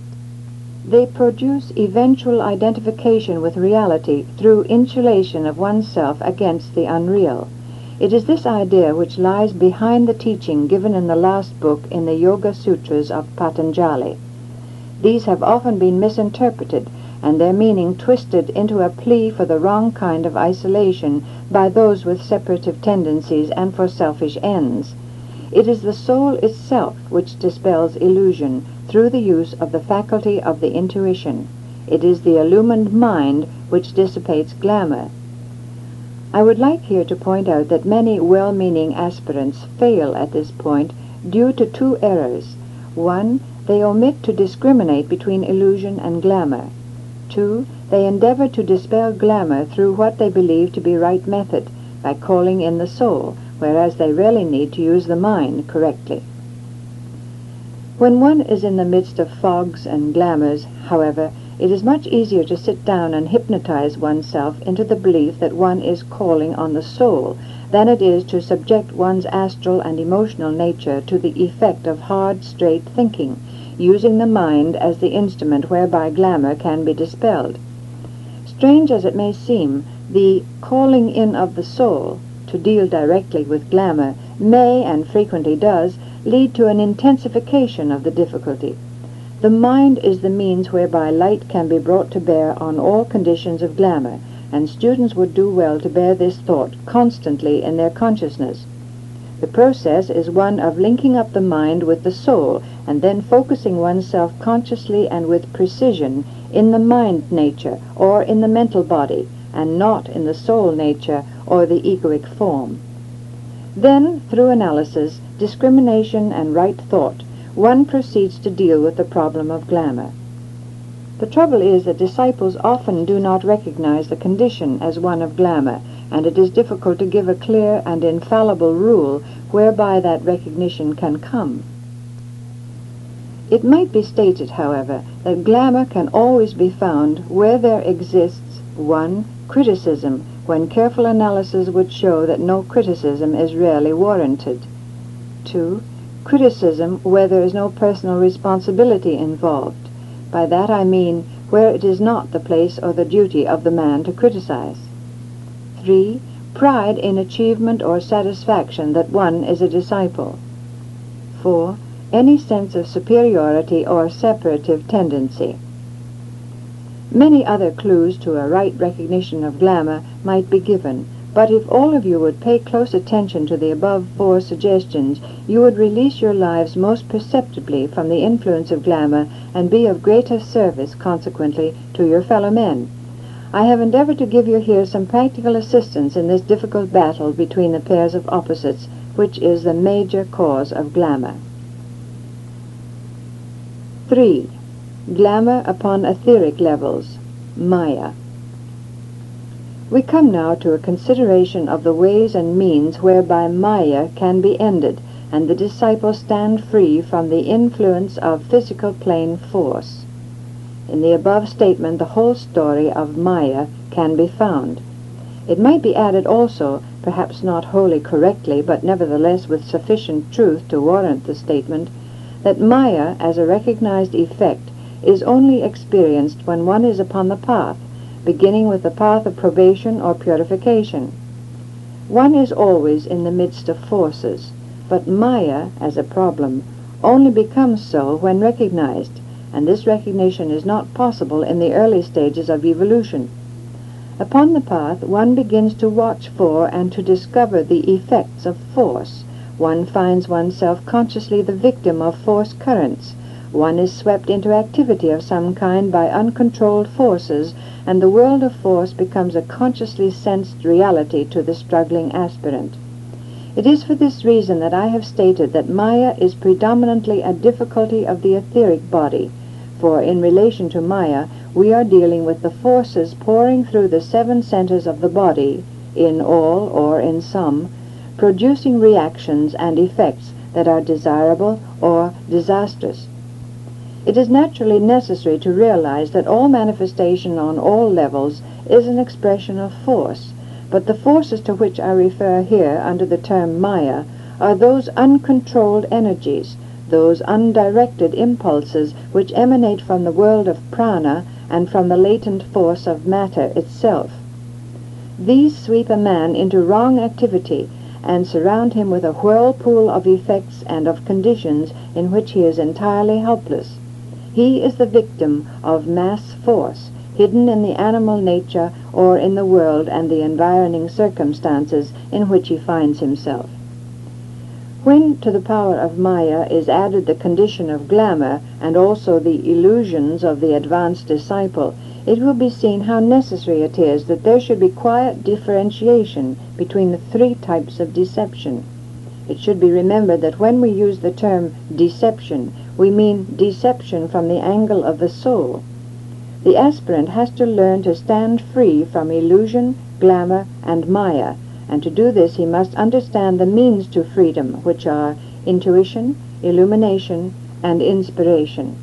They produce eventual identification with reality through insulation of oneself against the unreal. It is this idea which lies behind the teaching given in the last book in the Yoga Sutras of Patanjali. These have often been misinterpreted and their meaning twisted into a plea for the wrong kind of isolation by those with separative tendencies and for selfish ends. It is the soul itself which dispels illusion through the use of the faculty of the intuition. It is the illumined mind which dissipates glamour. I would like here to point out that many well-meaning aspirants fail at this point due to two errors. 1. They omit to discriminate between illusion and glamour. 2. They endeavor to dispel glamour through what they believe to be right method, by calling in the soul, whereas they really need to use the mind correctly. When one is in the midst of fogs and glamours, however, it is much easier to sit down and hypnotize oneself into the belief that one is calling on the soul than it is to subject one's astral and emotional nature to the effect of hard, straight thinking, using the mind as the instrument whereby glamour can be dispelled. Strange as it may seem, the calling in of the soul to deal directly with glamour may, and frequently does, lead to an intensification of the difficulty. The mind is the means whereby light can be brought to bear on all conditions of glamour, and students would do well to bear this thought constantly in their consciousness. The process is one of linking up the mind with the soul, and then focusing oneself consciously and with precision in the mind nature or in the mental body, and not in the soul nature or the egoic form. Then, through analysis, discrimination, and right thought, one proceeds to deal with the problem of glamour. The trouble is that disciples often do not recognize the condition as one of glamour, and it is difficult to give a clear and infallible rule whereby that recognition can come. It might be stated, however, that glamour can always be found where there exists 1. Criticism, when careful analysis would show that no criticism is really warranted. 2. Criticism where there is no personal responsibility involved. By that I mean where it is not the place or the duty of the man to criticize. 3. Pride in achievement or satisfaction that one is a disciple. 4. Any sense of superiority or separative tendency. Many other clues to a right recognition of glamour might be given, But if all of you would pay close attention to the above 4 suggestions, you would release your lives most perceptibly from the influence of glamour and be of greater service, consequently, to your fellow men. I have endeavored to give you here some practical assistance in this difficult battle between the pairs of opposites, which is the major cause of glamour. 3. Glamour upon etheric levels, Maya. We come now to a consideration of the ways and means whereby Maya can be ended, and the disciple stand free from the influence of physical plane force. In the above statement, the whole story of Maya can be found. It might be added also, perhaps not wholly correctly, but nevertheless with sufficient truth to warrant the statement, that Maya, as a recognized effect, is only experienced when one is upon the path, beginning with the path of probation or purification. One is always in the midst of forces, but Maya, as a problem, only becomes so when recognized, and this recognition is not possible in the early stages of evolution. Upon the path, one begins to watch for and to discover the effects of force. One finds oneself consciously the victim of force currents. One is swept into activity of some kind by uncontrolled forces, and the world of force becomes a consciously sensed reality to the struggling aspirant. It is for this reason that I have stated that Maya is predominantly a difficulty of the etheric body, for in relation to Maya, we are dealing with the forces pouring through the 7 centers of the body, in all or in some, producing reactions and effects that are desirable or disastrous. It is naturally necessary to realize that all manifestation on all levels is an expression of force, but the forces to which I refer here under the term Maya are those uncontrolled energies, those undirected impulses which emanate from the world of prana and from the latent force of matter itself. These sweep a man into wrong activity and surround him with a whirlpool of effects and of conditions in which he is entirely helpless. He is the victim of mass force, hidden in the animal nature or in the world and the environing circumstances in which he finds himself. When to the power of Maya is added the condition of glamour and also the illusions of the advanced disciple, it will be seen how necessary it is that there should be quiet differentiation between the 3 types of deception. It should be remembered that when we use the term deception, we mean deception from the angle of the soul. The aspirant has to learn to stand free from illusion, glamour, and Maya, and to do this he must understand the means to freedom, which are intuition, illumination, and inspiration.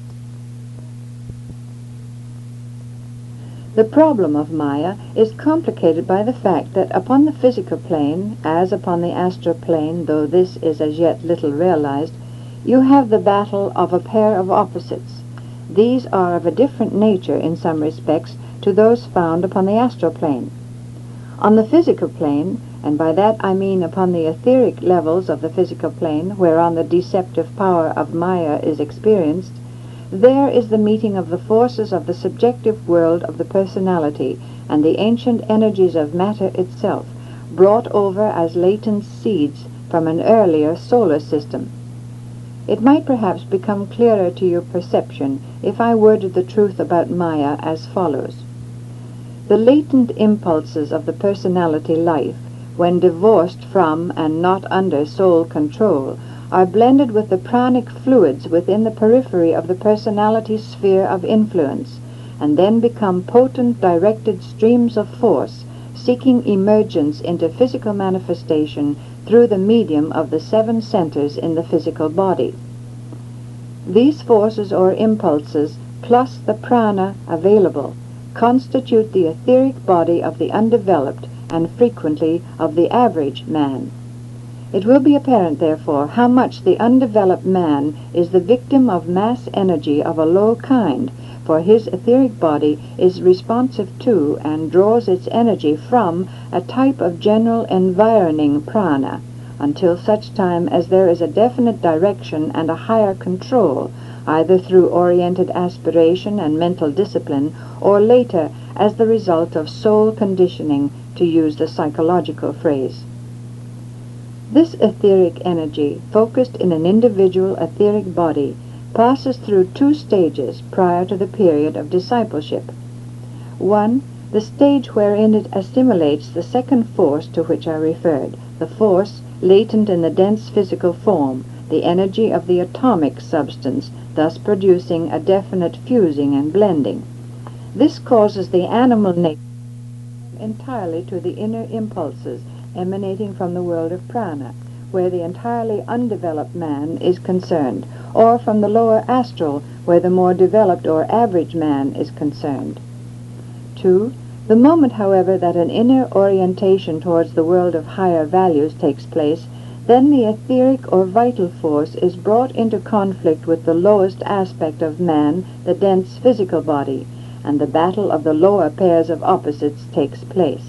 The problem of Maya is complicated by the fact that upon the physical plane, as upon the astral plane, though this is as yet little realized, you have the battle of a pair of opposites. These are of a different nature in some respects to those found upon the astral plane. On the physical plane, and by that I mean upon the etheric levels of the physical plane, whereon the deceptive power of Maya is experienced, there is the meeting of the forces of the subjective world of the personality and the ancient energies of matter itself, brought over as latent seeds from an earlier solar system. It might perhaps become clearer to your perception if I worded the truth about Maya as follows. The latent impulses of the personality life, when divorced from and not under soul control, are blended with the pranic fluids within the periphery of the personality's sphere of influence, and then become potent directed streams of force, seeking emergence into physical manifestation through the medium of the 7 centers in the physical body. These forces or impulses, plus the prana available, constitute the etheric body of the undeveloped and frequently of the average man. It will be apparent, therefore, how much the undeveloped man is the victim of mass energy of a low kind, for his etheric body is responsive to and draws its energy from a type of general environing prana, until such time as there is a definite direction and a higher control, either through oriented aspiration and mental discipline, or later as the result of soul conditioning to use the psychological phrase. This etheric energy, focused in an individual etheric body, passes through two stages prior to the period of discipleship. 1. The stage wherein it assimilates the second force to which I referred, the force latent in the dense physical form, the energy of the atomic substance, thus producing a definite fusing and blending. This causes the animal nature entirely to the inner impulses emanating from the world of prana, where the entirely undeveloped man is concerned, or from the lower astral, where the more developed or average man is concerned. 2. The moment, however, that an inner orientation towards the world of higher values takes place, then the etheric or vital force is brought into conflict with the lowest aspect of man, the dense physical body, and the battle of the lower pairs of opposites takes place.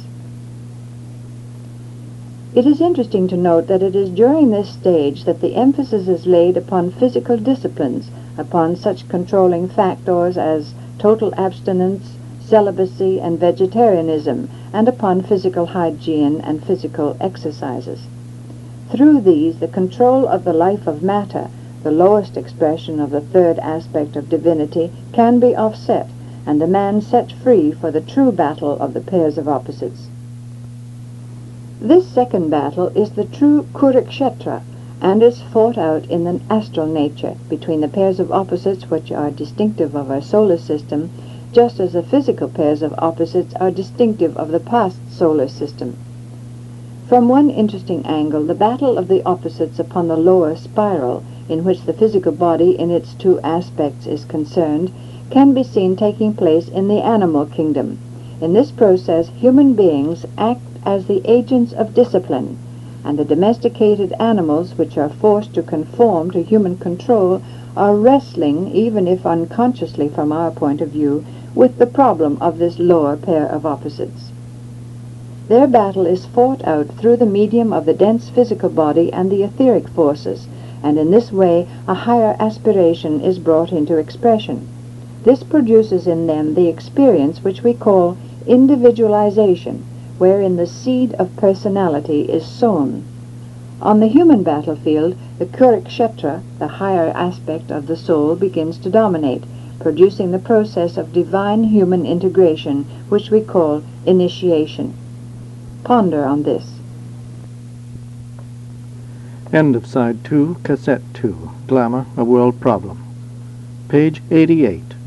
It is interesting to note that it is during this stage that the emphasis is laid upon physical disciplines, upon such controlling factors as total abstinence, celibacy, and vegetarianism, and upon physical hygiene and physical exercises. Through these, the control of the life of matter, the lowest expression of the third aspect of divinity, can be offset, and the man set free for the true battle of the pairs of opposites. This second battle is the true Kurukshetra, and is fought out in the astral nature, between the pairs of opposites which are distinctive of our solar system, just as the physical pairs of opposites are distinctive of the past solar system. From one interesting angle, the battle of the opposites upon the lower spiral, in which the physical body in its two aspects is concerned, can be seen taking place in the animal kingdom. In this process, human beings act as the agents of discipline, and the domesticated animals, which are forced to conform to human control, are wrestling, even if unconsciously from our point of view, with the problem of this lower pair of opposites. Their battle is fought out through the medium of the dense physical body and the etheric forces, and in this way a higher aspiration is brought into expression. This produces in them the experience which we call individualization, wherein the seed of personality is sown. On the human battlefield, the Kurukshetra, the higher aspect of the soul, begins to dominate, producing the process of divine human integration, which we call initiation. Ponder on this. End of Side 2, Cassette 2, Glamour, A World Problem. Page 88.